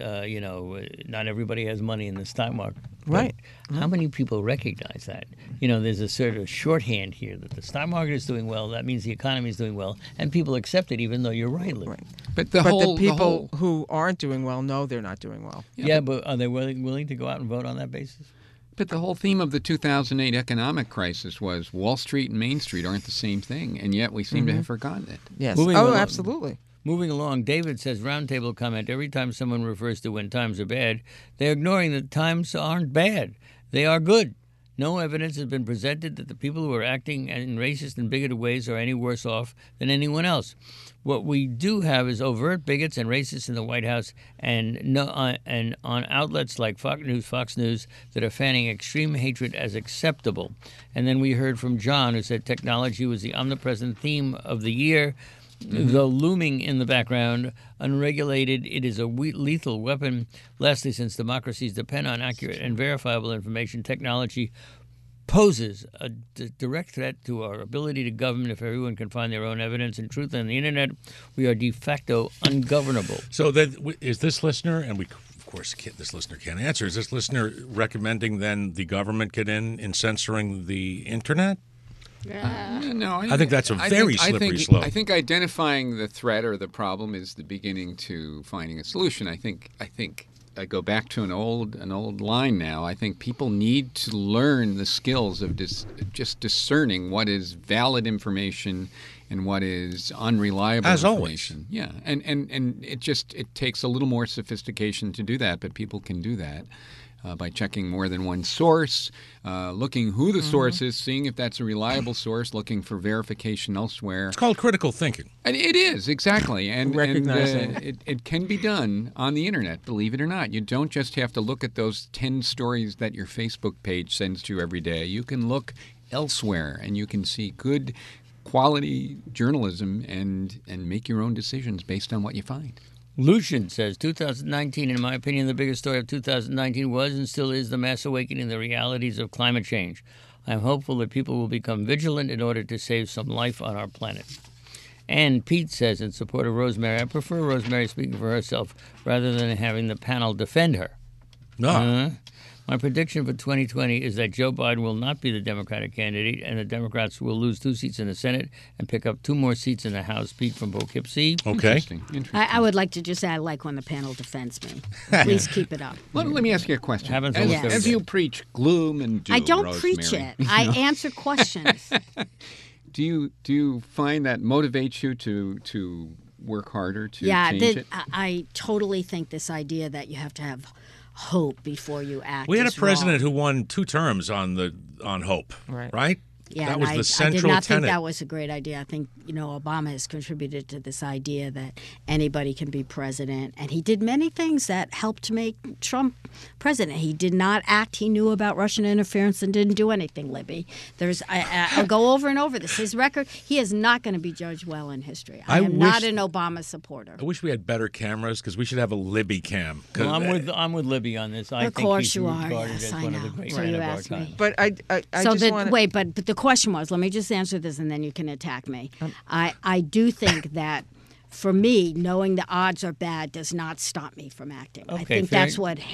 not everybody has money in the stock market. But Right. How many people recognize that? There's a sort of shorthand here that the stock market is doing well. That means the economy is doing well, and people accept it, even though you're right, Libby. Right. But But the people who aren't doing well know they're not doing well. Yeah, but are they willing to go out and vote on that basis? But the whole theme of the 2008 economic crisis was Wall Street and Main Street aren't the same thing, and yet we seem to have forgotten it. Yes. Moving Oh, along. absolutely. Moving along, David says, roundtable comment, every time someone refers to when times are bad, they're ignoring that times aren't bad. They are good. No evidence has been presented that the people who are acting in racist and bigoted ways are any worse off than anyone else. What we do have is overt bigots and racists in the White House and on outlets like Fox News that are fanning extreme hatred as acceptable. And then we heard from John, who said technology was the omnipresent theme of the year. Though looming in the background, unregulated, it is a lethal weapon. Lastly, since democracies depend on accurate and verifiable information, technology poses a direct threat to our ability to govern. If everyone can find their own evidence and truth on the internet, we are de facto ungovernable. So then, is this listener, and we, of course, this listener can't answer, is this listener recommending then the government get in censoring the internet? No, I think that's a very slippery slope. I think identifying the threat or the problem is the beginning to finding a solution. I think I go back to an old line now. I think people need to learn the skills of just discerning what is valid information and what is unreliable As information. Yeah, and it takes a little more sophistication to do that, but people can do that. by checking more than one source, looking who the source is, seeing if that's a reliable source, looking for verification elsewhere. It's called critical thinking. And it is, exactly. And Recognizing. it can be done on the internet, believe it or not. You don't just have to look at those 10 stories that your Facebook page sends to you every day. You can look elsewhere, and you can see good quality journalism and make your own decisions based on what you find. Lucian says, 2019, in my opinion, the biggest story of 2019 was and still is the mass awakening the realities of climate change. I am hopeful that people will become vigilant in order to save some life on our planet. And Pete says, in support of Rosemary, I prefer Rosemary speaking for herself rather than having the panel defend her. No. My prediction for 2020 is that Joe Biden will not be the Democratic candidate, and the Democrats will lose 2 seats in the Senate and pick up 2 more seats in the House. Pete from Poughkeepsie. Okay. Interesting. I would like to just say I like when the panel defends me. Please keep it up. Let me ask you a question. Happens As, almost every as day. you preach gloom and doom, I don't Rosemary, preach it. I answer questions. Do you find that motivates you to work harder to change it? I totally think this idea that you have to have hope before you act. We had a is president wrong. who won 2 terms on hope. Right. Yeah, that and was I the central did not tenet. think that was a great idea. I think, Obama has contributed to this idea that anybody can be president. And he did many things that helped to make Trump president. He did not act. He knew about Russian interference and didn't do anything, Libby. I'll go over and over this. His record, he is not going to be judged well in history. I am not an Obama supporter. I wish we had better cameras because we should have a Libby cam. 'Cause- Well, I'm with Libby on this. I Of think course he's you are. regarded Yes, as I one of the know. great So men you of our asked me. time. But I So just want wait, but the question was, let me just answer this and then you can attack me. I do think that for me, knowing the odds are bad does not stop me from acting. I Okay, think fair. that's what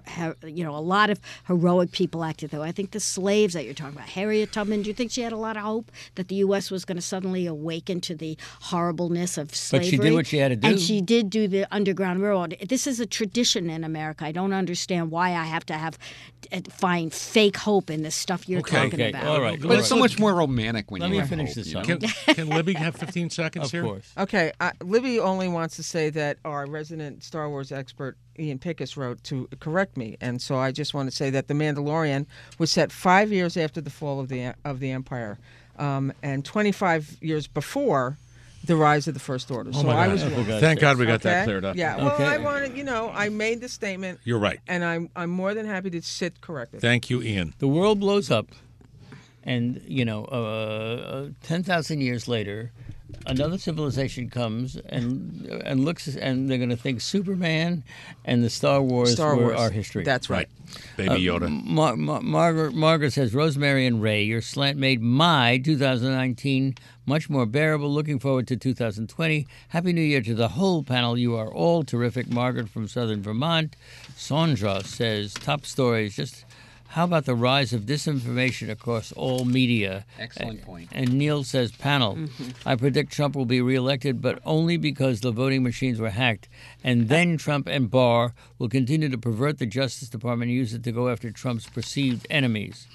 a lot of heroic people acted though. I think the slaves that you're talking about, Harriet Tubman, do you think she had a lot of hope that the U.S. was going to suddenly awaken to the horribleness of slavery? But she did what she had to do. And she did do the Underground Railroad. This is a tradition in America. I don't understand why I have to find fake hope in this stuff you're talking Okay, about. all right. But it's so much more romantic when Let you me have finish hope, this you up. know? Can Libby have 15 seconds Of here? course. Okay, Libby only wants to say that our resident Star Wars expert Ian Pickus wrote to correct me, and so I just want to say that The Mandalorian was set 5 years after the fall of the Empire, and 25 years before the rise of the First Order. Oh so my I God. was wrong. Thank God we got that Okay? cleared up. Yeah, well, Okay. I wanted, I made the statement, You're right. and I'm more than happy to sit corrected. Thank you, Ian. The world blows up, and 10,000 years later, another civilization comes and looks, and they're going to think Superman and the Star Wars were our history. That's right. Baby Yoda. Margaret says, Rosemary and Ray, your slant made my 2019 much more bearable. Looking forward to 2020. Happy New Year to the whole panel. You are all terrific. Margaret from Southern Vermont. Sandra says, top stories. Just how about the rise of disinformation across all media? Excellent point. And Neil says, panel, I predict Trump will be reelected, but only because the voting machines were hacked. And then Trump and Barr will continue to pervert the Justice Department and use it to go after Trump's perceived enemies.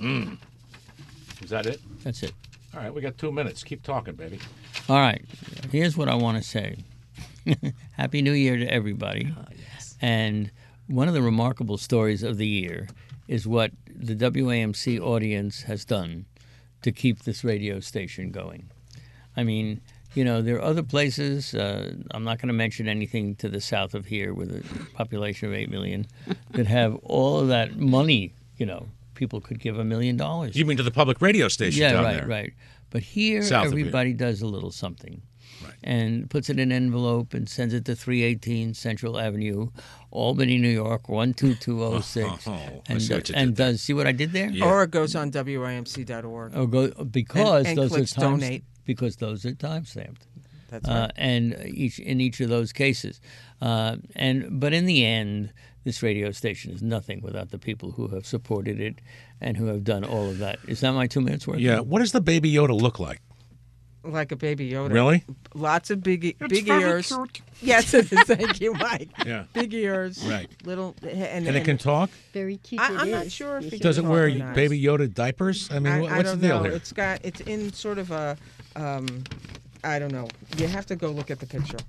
Is that it? That's it. All right, we got 2 minutes. Keep talking, baby. All right. Here's what I want to say. Happy New Year to everybody. And one of the remarkable stories of the year is what the WAMC audience has done to keep this radio station going. I mean, there are other places, I'm not going to mention anything to the south of here with a population of 8 million, that have all of that money, people could give $1 million. You mean to the public radio station down there? Right. But here, South of here. everybody does a little something. Right. And puts it in an envelope and sends it to 318 Central Avenue, Albany, New York, 12206. I see what you did and there. does see what I did there? Yeah. Or it goes on WIMC.org. Or go because And those are clicks time donate. because those are time stamped. That's right. And in each of those cases, but in the end, this radio station is nothing without the people who have supported it and who have done all of that. Is that my 2 minutes worth? Yeah. What does the Baby Yoda look like? Like a baby Yoda. Really? Lots of big very ears. cute. Yes, it is. Thank you, Mike. Yeah. Big ears. Right. Little. And it can talk? Very cute. I'm it not is. sure if it Does it can wear talk or not. Baby Yoda diapers? I mean, I what's don't the deal know. here? It's in sort of a. I don't know. You have to go look at the picture.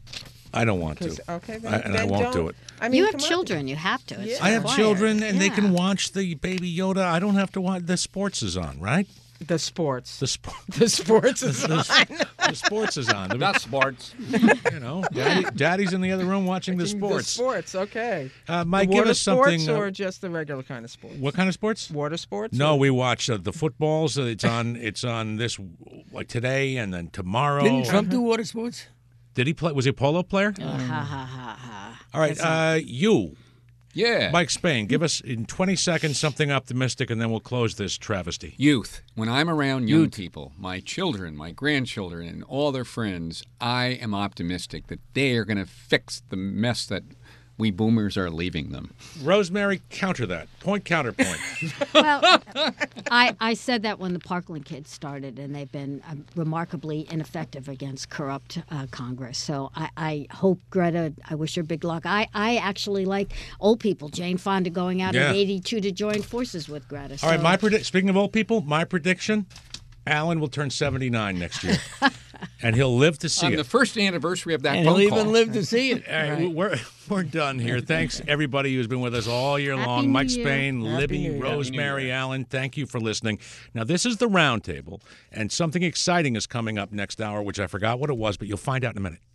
I don't want to. Okay, And I won't do it. I mean, You have come on. children. You have to. It's Yeah. I have required. children, and they Yeah. can watch the Baby Yoda. I don't have to watch. The sports is on, right? The sports. The sport. The sports is on. The sports is on. That's sports. You know, Daddy's in the other room watching the The sports. sports, okay. Mike, The give water us something. sports or just the regular kind of sports? What kind of sports? Water sports? No, or- we watch the footballs. It's on. It's on this like today and then tomorrow. Didn't Trump do water sports? Did he play? Was he a polo player? Ha ha ha ha. All right, you, Yeah. Mike Spain, give us in 20 seconds something optimistic, and then we'll close this travesty. Youth. When I'm around young people, my children, my grandchildren, and all their friends, I am optimistic that they are going to fix the mess that we boomers are leaving them. Rosemary, counter that. Counterpoint. Well, I said that when the Parkland kids started, and they've been remarkably ineffective against corrupt Congress. So I hope Greta, I wish her big luck. I actually like old people. Jane Fonda going out Yeah. at 82 to join forces with Greta. All right, So- speaking of old people, my prediction, Alan will turn 79 next year. And he'll live to see On it. the first anniversary of that And phone he'll call. even live to see it. All right, we're done here. Thanks, everybody who's been with us all year Happy long. New Mike Year. Spain, Happy Libby, New Year. Rosemary, Allen, thank you for listening. Now, this is the Roundtable, and something exciting is coming up next hour, which I forgot what it was, but you'll find out in a minute.